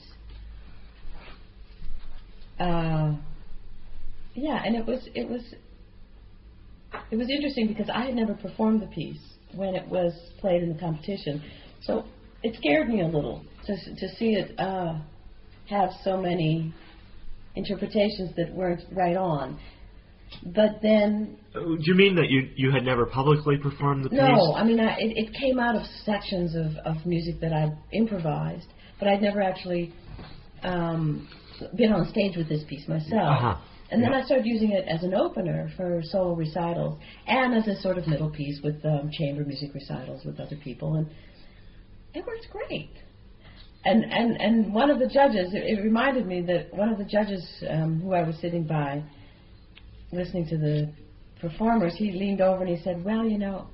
And it was interesting because I had never performed the piece when it was played in the competition, so it scared me a little to see it have so many interpretations that weren't right on. But then... Do you mean that you had never publicly performed the piece? No, I mean, it came out of sections of music that I improvised, but I'd never actually been on stage with this piece myself. And then I started using it as an opener for solo recitals and as a sort of middle piece with chamber music recitals with other people, and it worked great. And one of the judges, it reminded me that one of the judges who I was sitting by listening to the performers, he leaned over and he said, well, you know,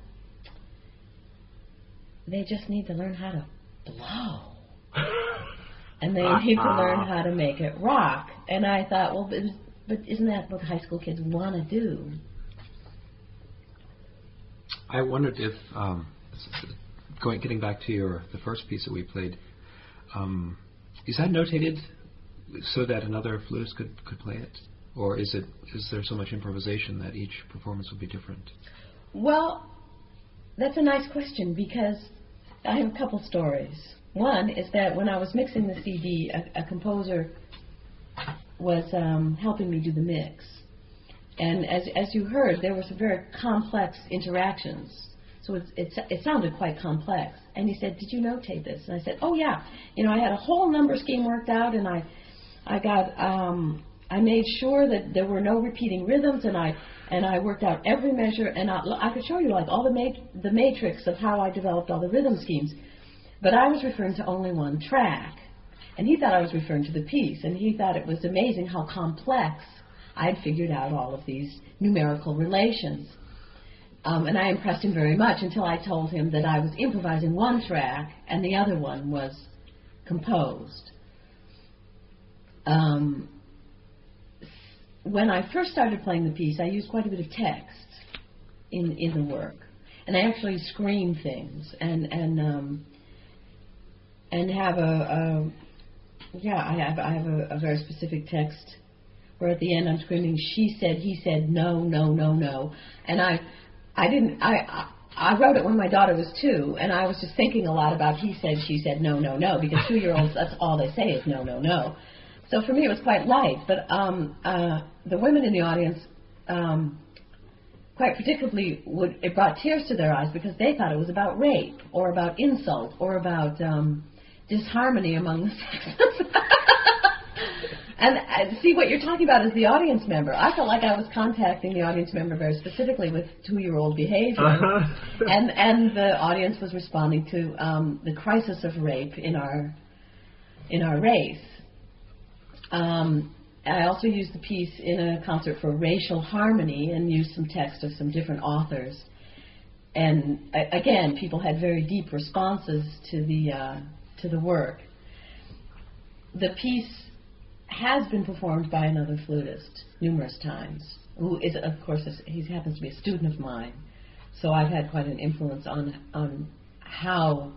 they just need to learn how to blow. And they need to learn how to make it rock. And I thought, well, but isn't that what high school kids want to do? I wondered if, getting back to the first piece that we played, is that notated so that another flutist could play it? Or is there so much improvisation that each performance will be different? Well, that's a nice question because I have a couple stories. One is that when I was mixing the CD, a composer was helping me do the mix. And as you heard, there were some very complex interactions. So it sounded quite complex. And he said, did you notate this? And I said, oh yeah. You know, I had a whole number scheme worked out, and I made sure that there were no repeating rhythms, and I worked out every measure, and I could show you like all the matrix of how I developed all the rhythm schemes. But I was referring to only one track. And he thought I was referring to the piece, and he thought it was amazing how complex I had figured out all of these numerical relations. And I impressed him very much until I told him that I was improvising one track and the other one was composed. When I first started playing the piece, I used quite a bit of text in the work. And I actually screamed things and have I have a very specific text where at the end I'm screaming, she said, he said, no, no, no, no. And I wrote it when my daughter was 2, and I was just thinking a lot about he said, she said, no, no, no, because 2-year-olds, that's all they say is no, no, no. So for me it was quite light, but the women in the audience, quite particularly, it brought tears to their eyes because they thought it was about rape or about insult or about disharmony among the sexes. And see, what you're talking about is the audience member. I felt like I was contacting the audience member very specifically with 2-year-old behavior. And the audience was responding to the crisis of rape in our race. I also used the piece in a concert for racial harmony and used some text of some different authors. And again, people had very deep responses to the work. The piece has been performed by another flutist numerous times, who is, of course, he happens to be a student of mine. So I've had quite an influence on how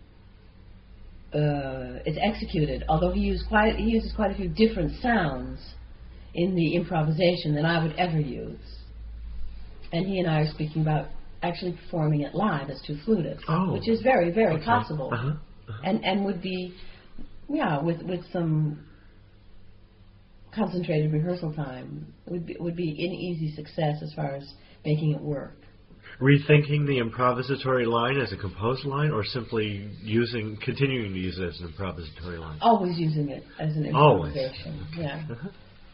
it's executed. Although he uses quite a few different sounds in the improvisation than I would ever use. And he and I are speaking about actually performing it live as two flutists, which is very, very possible, and would be Yeah, with some concentrated rehearsal time, would be an easy success as far as making it work. Rethinking the improvisatory line as a composed line, or simply continuing to use it as an improvisatory line? Always using it as an improvisation. Always. Yeah. Uh-huh.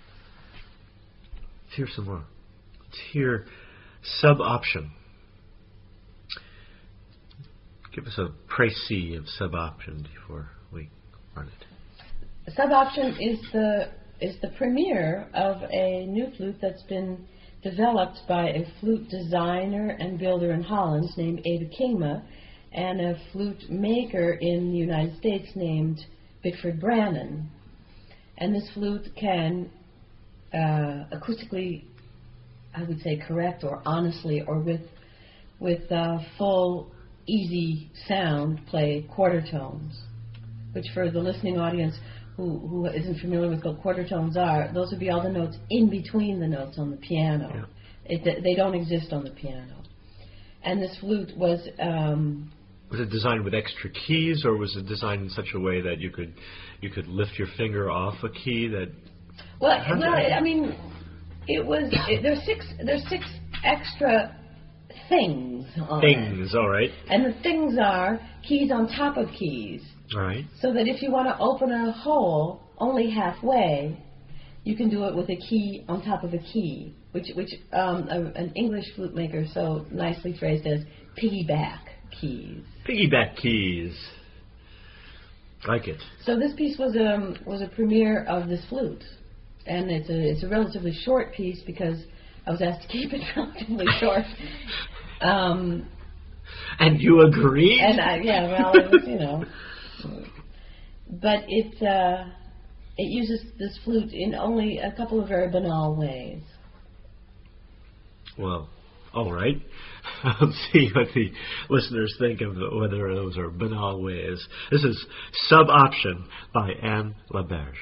Let's hear some more. Let's hear sub-option. Give us a précis of sub-option before we run it. Sub-option is the premiere of a new flute that's been developed by a flute designer and builder in Holland named Eva Kingma, and a flute maker in the United States named Bickford Brannan. And this flute can acoustically, I would say, correct or honestly or with full, easy sound play quarter tones, which for the listening audience who isn't familiar with what quarter tones are, those would be all the notes in between the notes on the piano. Yeah. They don't exist on the piano. And this flute was... was it designed with extra keys, or was it designed in such a way that you could lift your finger off a key that... I mean, it was... There's six extra things on it. All right. And the things are keys on top of keys. All right. So that if you want to open a hole only halfway, you can do it with a key on top of a key, which an English flute maker so nicely phrased as piggyback keys. Piggyback keys. Like it. So this piece was a premiere of this flute, and it's a relatively short piece because I was asked to keep it relatively short. And you agreed? And it was, but it uses this flute in only a couple of very banal ways. Well, all right. Let's see what the listeners think of whether those are banal ways. This is Sub-Option by Anne Laberge.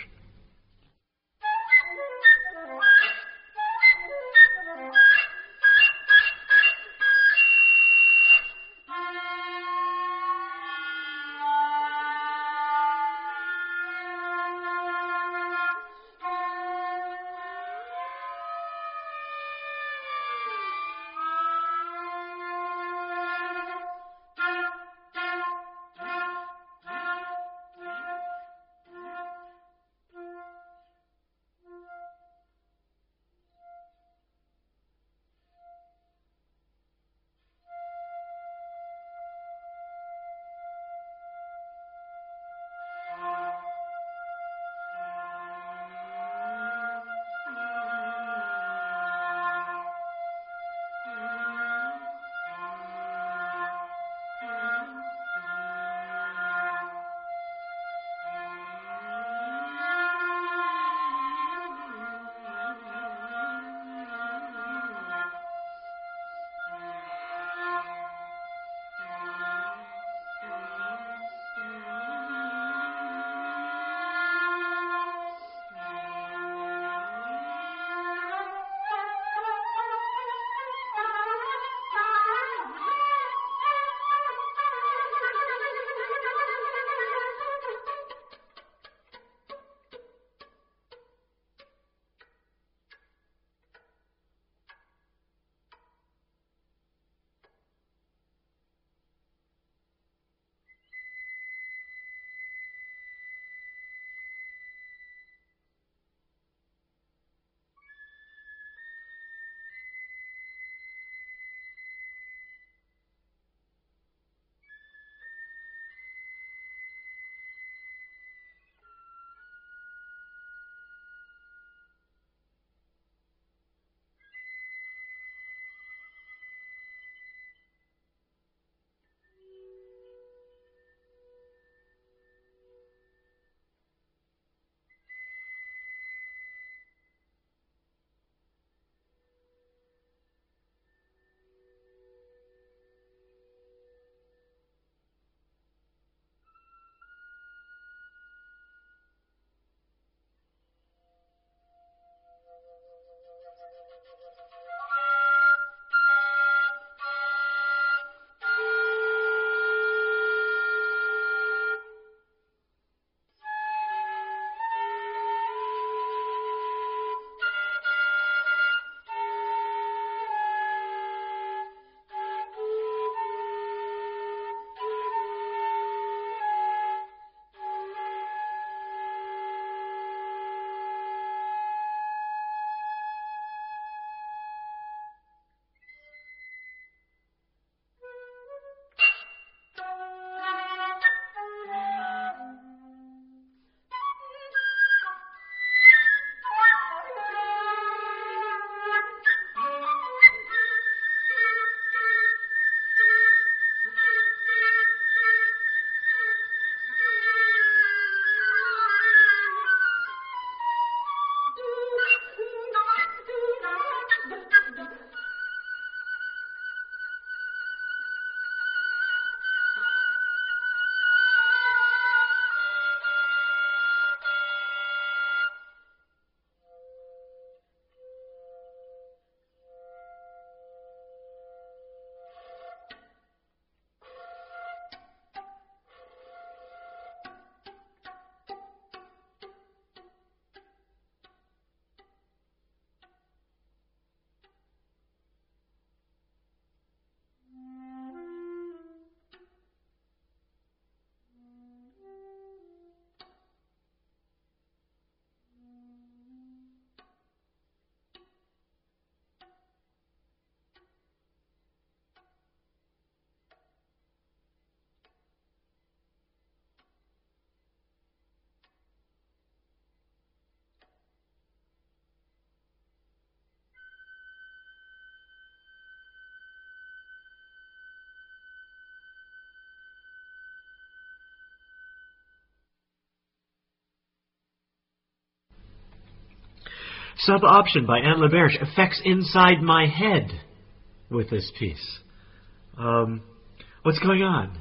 Sub-Option by Anne LaBerge, Effects Inside My Head with this piece. What's going on?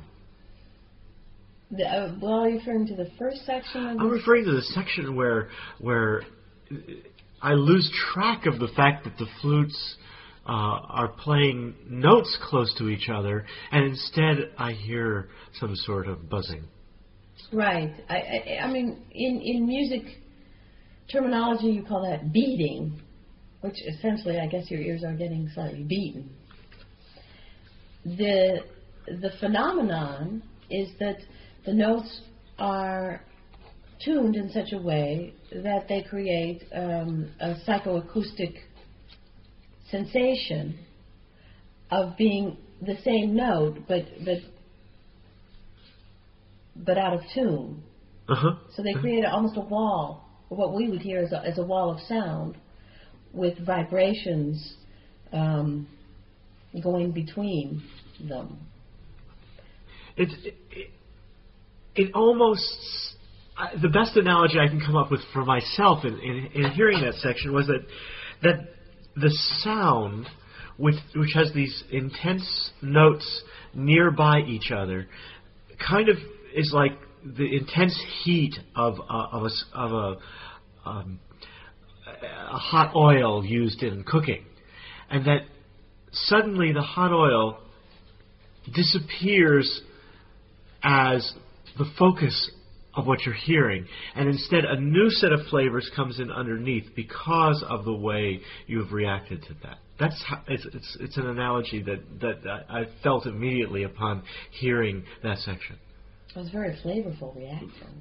Well, are you referring to the first section? I'm referring to the section where I lose track of the fact that the flutes are playing notes close to each other, and instead I hear some sort of buzzing. Right. I mean, in music terminology, you call that beating, which essentially, I guess, your ears are getting slightly beaten. The phenomenon is that the notes are tuned in such a way that they create a psychoacoustic sensation of being the same note, but out of tune. Uh-huh. So they create almost a wall, what we would hear as a wall of sound, with vibrations going between them. It almost, the best analogy I can come up with for myself in hearing that section was that the sound, which has these intense notes nearby each other, kind of is like the intense heat of a hot oil used in cooking, and that suddenly the hot oil disappears as the focus of what you're hearing, and instead a new set of flavors comes in underneath because of the way you have reacted to that. That's how, it's an analogy that I felt immediately upon hearing that section. It was a very flavorful reaction.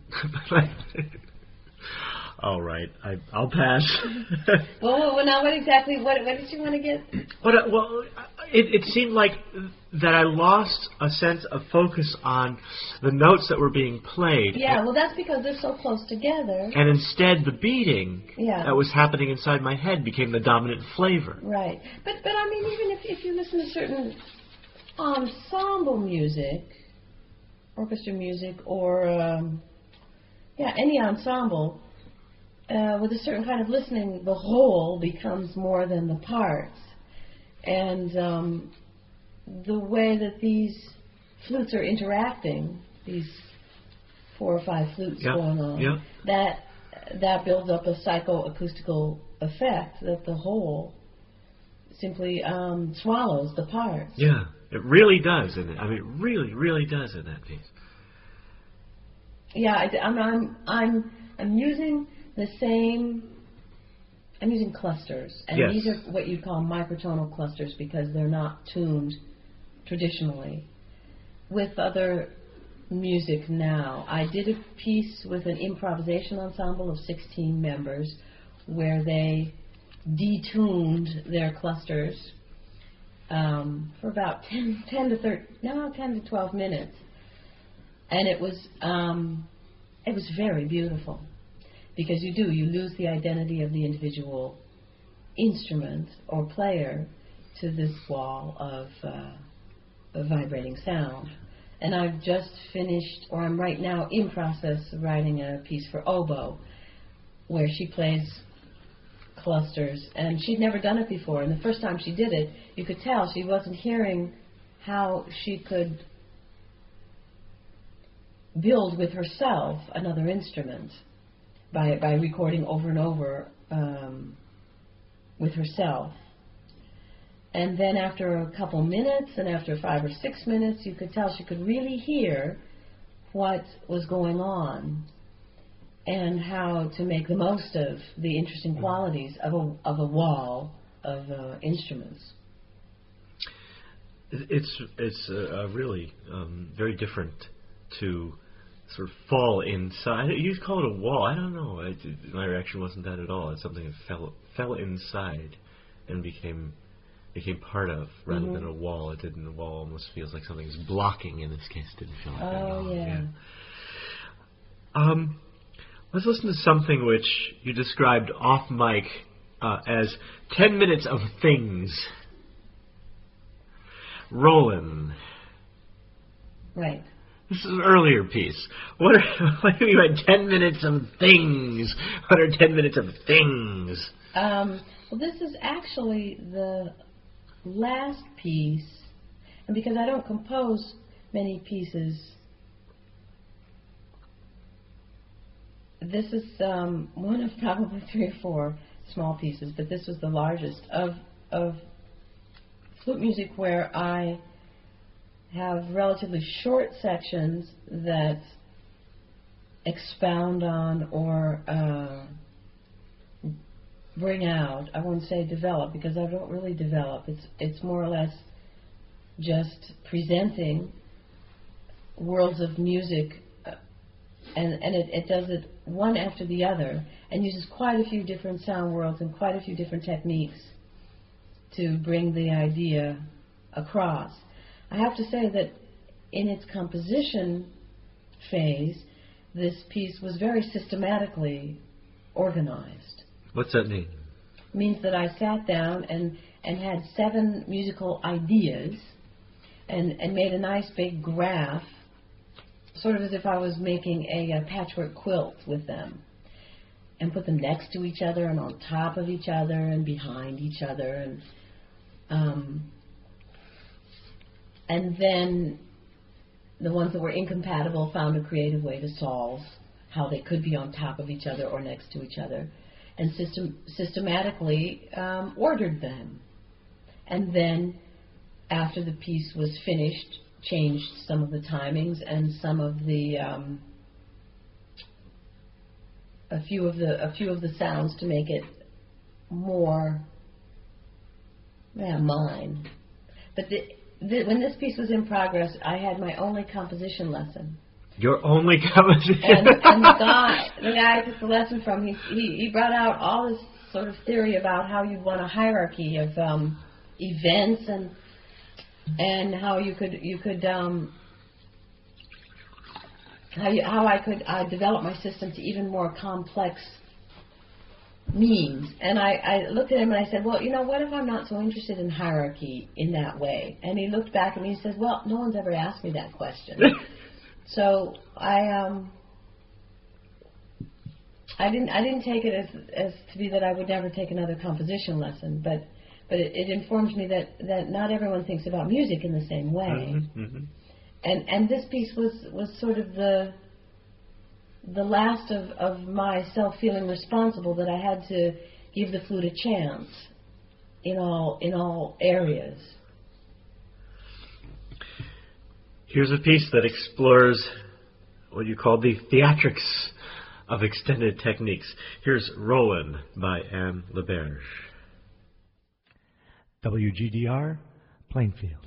All right, I'll pass. Well, now what did you want to get? Well, it seemed like that I lost a sense of focus on the notes that were being played. Yeah, well, that's because they're so close together. And instead, the beating that was happening inside my head became the dominant flavor. Right, but I mean, even if you listen to certain ensemble music, orchestra music, or any ensemble. With a certain kind of listening, the whole becomes more than the parts. And the way that these flutes are interacting, these 4 or 5 flutes going on, that builds up a psychoacoustical effect that the whole simply swallows the parts. Yeah, it really does. I mean, it really, really does in that piece. Yeah, I'm using the same. I'm using clusters, and these are what you'd call microtonal clusters because they're not tuned traditionally. With other music now, I did a piece with an improvisation ensemble of 16 members where they detuned their clusters for about 10 to 12 minutes, and it was very beautiful. Because you lose the identity of the individual instrument or player to this wall of vibrating sound. And I've just finished, or I'm right now in process of writing a piece for oboe, where she plays clusters, and she'd never done it before. And the first time she did it, you could tell she wasn't hearing how she could build with herself another instrument. By recording over and over with herself. And then after a couple minutes, and after 5 or 6 minutes, you could tell she could really hear what was going on and how to make the most of the interesting qualities of a wall of instruments. It's really very different to sort of fall inside. You'd call it a wall. I don't know. My reaction wasn't that at all. It's something that fell inside and became part of, rather than a wall. It didn't. A wall almost feels like something's blocking. In this case, it didn't feel like that at all. Yeah. Let's listen to something which you described off mic as 10 minutes of things. Roland. Right. This is an earlier piece. What do you mean by 10 minutes of things? What are 10 minutes of things? Well, this is actually the last piece, and because I don't compose many pieces, this is one of probably 3 or 4 small pieces, but this was the largest of flute music where I have relatively short sections that expound on or bring out. I won't say develop, because I don't really develop. It's more or less just presenting worlds of music, and it does it one after the other, and uses quite a few different sound worlds and quite a few different techniques to bring the idea across. I have to say that in its composition phase, this piece was very systematically organized. What's that mean? It means that I sat down and had 7 musical ideas and made a nice big graph, sort of as if I was making a patchwork quilt with them, and put them next to each other and on top of each other and behind each other, and then the ones that were incompatible found a creative way to solve how they could be on top of each other or next to each other, and systematically ordered them. And then, after the piece was finished, changed some of the timings and some of the a few of the sounds to make it more mine. But when this piece was in progress, I had my only composition lesson. Your only composition? And the guy I took the lesson from, he brought out all this sort of theory about how you'd want a hierarchy of events and how you could how I could develop my system to even more complex means. And I looked at him and I said, well, what if I'm not so interested in hierarchy in that way? And he looked back at me and he says, well, no one's ever asked me that question. So I didn't take it as to be that I would never take another composition lesson, but it informs me that not everyone thinks about music in the same way. Mm-hmm, mm-hmm. And this piece was sort of the last of myself feeling responsible, that I had to give the flute a chance in all areas. Here's a piece that explores what you call the theatrics of extended techniques. Here's Roland by Anne LaBerge. WGDR, Plainfield.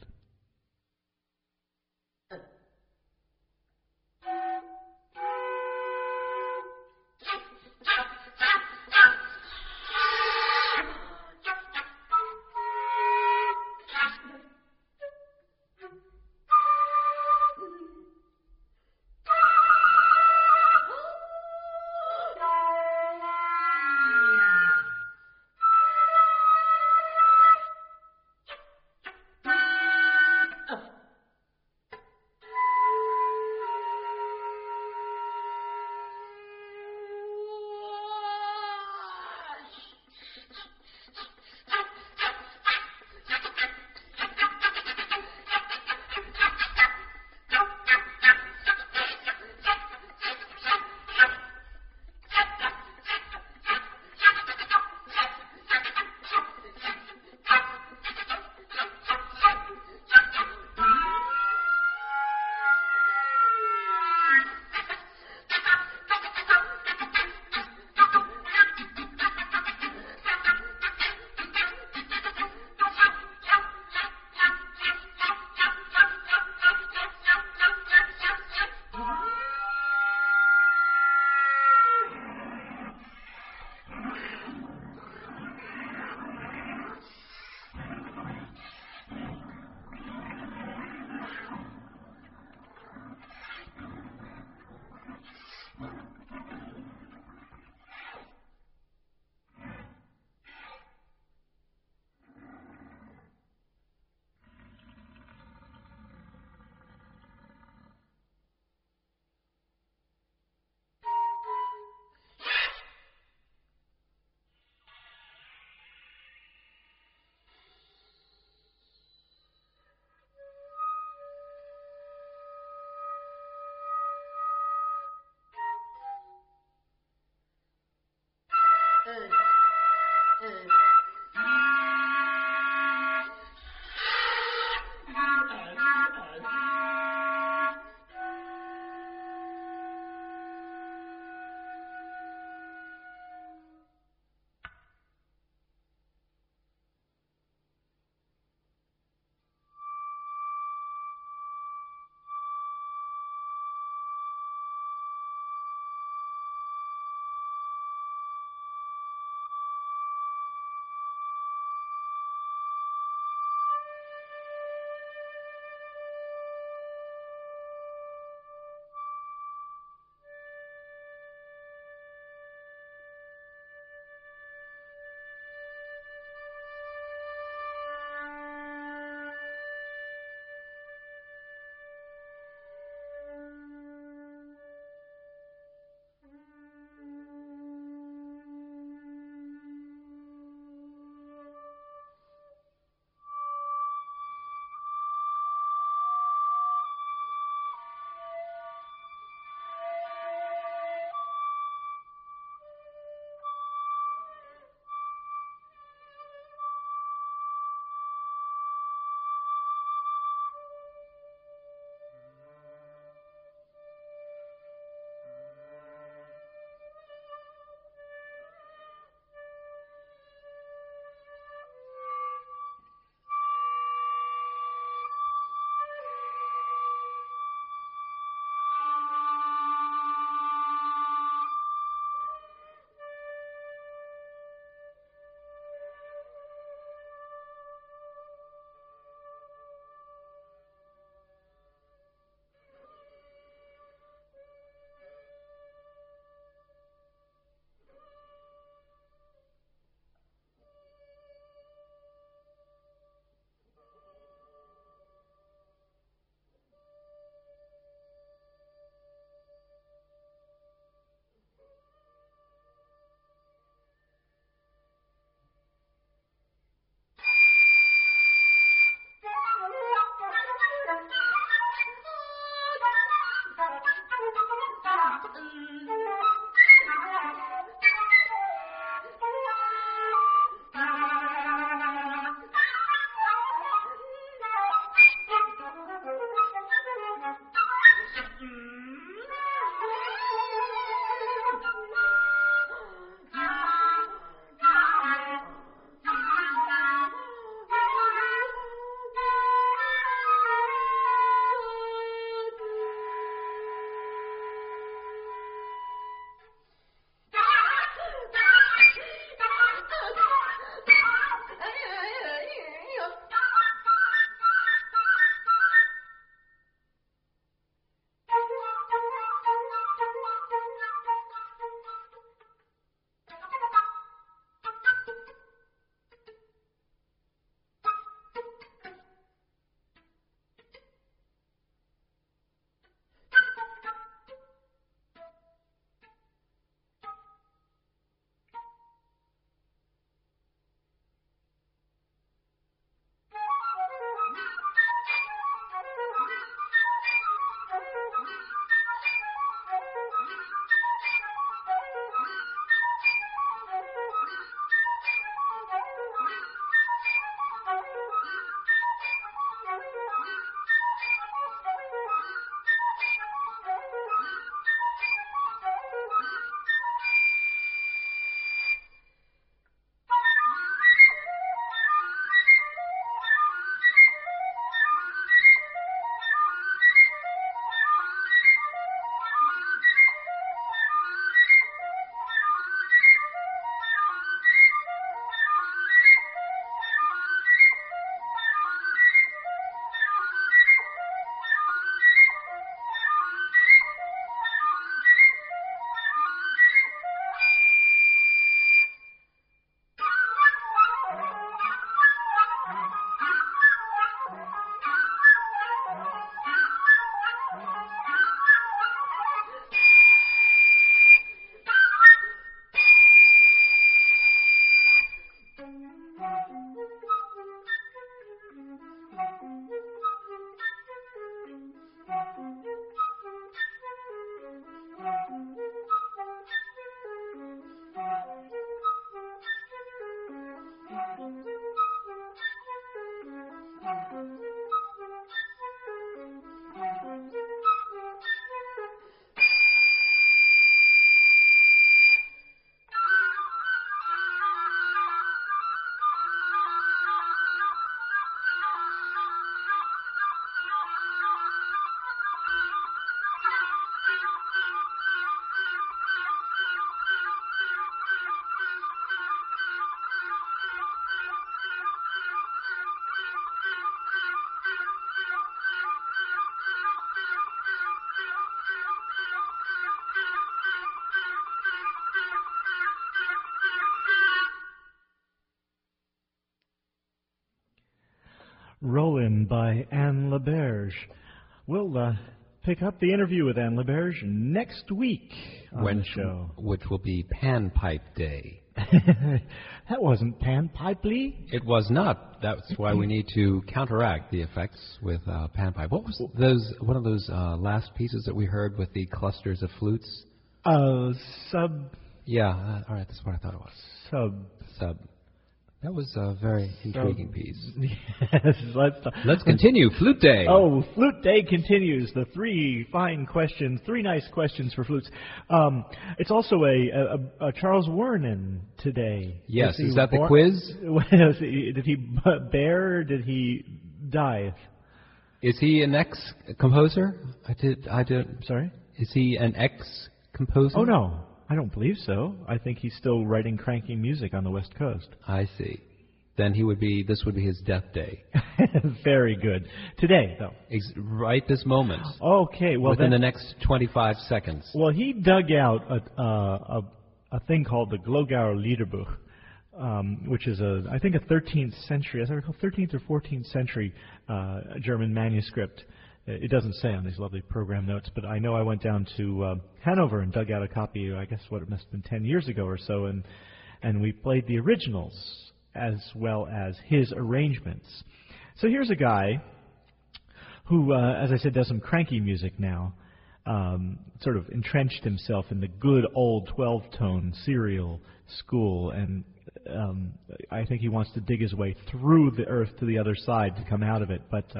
Rollin' by Anne LaBerge. We'll pick up the interview with Anne LaBerge next week on the show. Which will be Panpipe Day. That wasn't Panpipely. It was not. That's why we need to counteract the effects with panpipe. What was one of those last pieces that we heard with the clusters of flutes? Sub. Yeah, all right, that's what I thought it was. Sub. That was a very intriguing piece. Yes, let's continue. Flute Day. Oh, Flute Day continues. The three nice questions for flutes. It's also a Charles Wernin today. Yes, is that the quiz? Did he bear or did he die? Is he an ex-composer? I did. Sorry? Is he an ex-composer? Oh, no. I don't believe so. I think he's still writing cranky music on the West Coast. I see. Then this would be his death day. Very good. Today, though. Right this moment. Okay. Well, within the next 25 seconds. Well, he dug out a thing called the Glogauer Liederbuch, which is I think a 13th century, as I recall, 13th or 14th century German manuscript. It doesn't say on these lovely program notes, but I know I went down to Hanover and dug out a copy, I guess it must have been 10 years ago or so, and we played the originals as well as his arrangements. So here's a guy who, as I said, does some cranky music now, sort of entrenched himself in the good old 12-tone serial school, and I think he wants to dig his way through the earth to the other side to come out of it, but...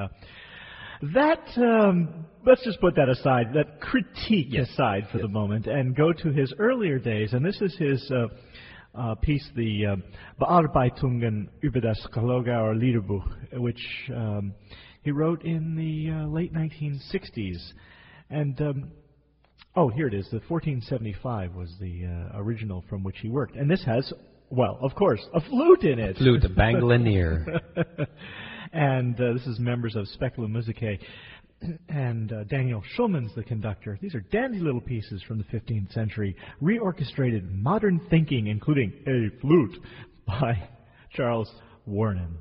let's just put that aside, that critique aside for the moment, and go to his earlier days. And this is his piece, the Bearbeitungen über das Glogauer Liederbuch, which he wrote in the late 1960s. And, here it is. The 1475 was the original from which he worked. And this has, well, of course, a flute in it. A flute, a banglinier. And this is members of Speculum Musicae, and Daniel Schulman's the conductor. These are dandy little pieces from the 15th century, reorchestrated modern thinking, including a flute by Charles Wernin.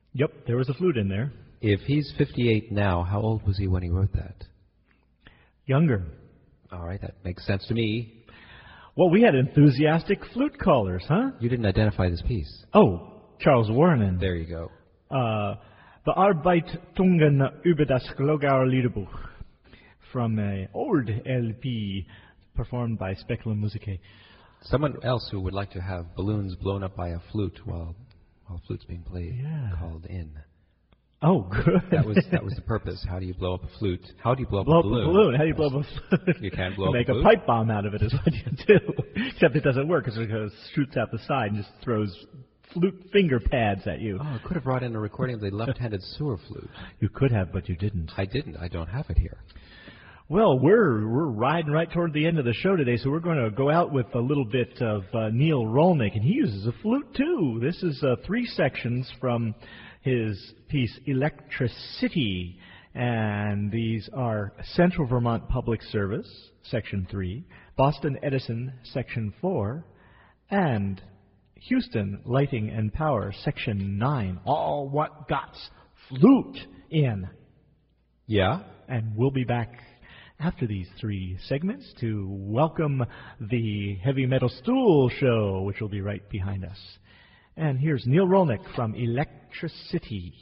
Yep, there was a flute in there. If he's 58 now, how old was he when he wrote that? Younger. All right, that makes sense to me. Well, we had enthusiastic flute callers, huh? You didn't identify this piece. Oh, Charles Warren. There you go. Bearbeitungen über das Glogauer Liederbuch from an old LP performed by Speculum Musicae. Someone else who would like to have balloons blown up by a flute while flute's being played called in. Oh, good. That was the purpose. How do you blow up a flute? How do you blow up a Blow balloon? up a balloon. How do you blow up a flute? You can't blow You up make a a flute. pipe bomb out of it is what you do. Except it doesn't work because it shoots out the side and just throws flute finger pads at you. Oh, I could have brought in a recording of the left-handed sewer flute. You could have, but you didn't. I didn't. I don't have it here. Well, we're riding right toward the end of the show today, so we're going to go out with a little bit of Neil Rolnick, and he uses a flute too. This is 3 sections from his piece Electricity, and these are Central Vermont Public Service, Section 3, Boston Edison, Section 4, and Houston Lighting and Power, Section 9. All what got's flute in. Yeah? And we'll be back after these 3 segments to welcome the Heavy Metal Stool Show, which will be right behind us. And here's Neil Rolnick from Electricity.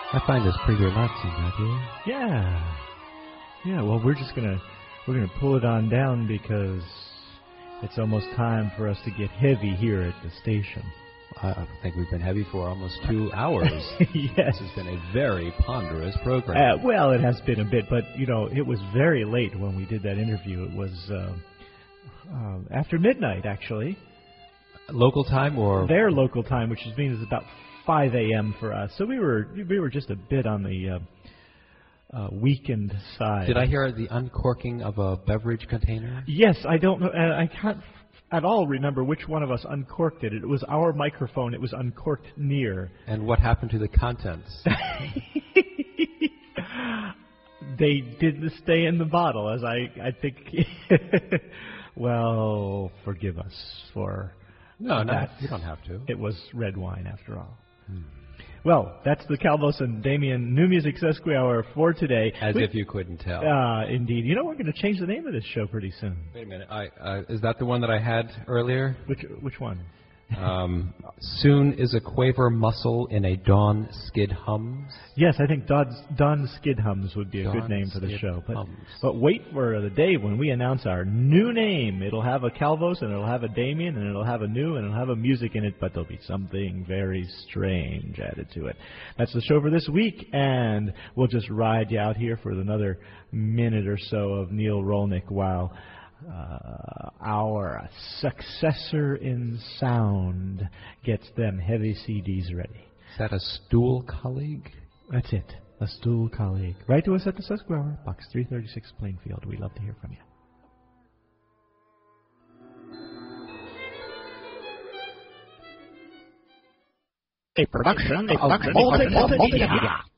I find this pretty relaxing, don't you? Yeah. Yeah, well, we're gonna pull it on down because it's almost time for us to get heavy here at the station. I think we've been heavy for almost 2 hours. Yes. This has been a very ponderous program. Well, it has been a bit, but, it was very late when we did that interview. It was after midnight, actually. Local time or? Their local time, which means it's about 5 a.m. for us. So we were just a bit on the weakened side. Did I hear the uncorking of a beverage container? Yes, I don't know. I can't at all remember which one of us uncorked it. It was our microphone. It was uncorked near. And what happened to the contents? They didn't stay in the bottle, as I think. Well, forgive us for that. You don't have to. It was red wine, after all. Well, that's the Calvos and Damien New Music Sesquihour for today. As if you couldn't tell. Indeed. We're going to change the name of this show pretty soon. Wait a minute. Is that the one that I had earlier? Which one? Soon is a quaver muscle in a dawn skid hums. Yes, I think Don Skid Hums would be a good name for the show. But wait for the day when we announce our new name. It'll have a Calvos, and it'll have a Damien, and it'll have a new, and it'll have a music in it, but there'll be something very strange added to it. That's the show for this week, and we'll just ride you out here for another minute or so of Neil Rolnick while our successor in sound gets them heavy CDs ready. Is that a stool colleague? That's it, a stool colleague. Write to us at the Sesquihour, Box 336, Plainfield. We'd love to hear from you. A production of multimedia.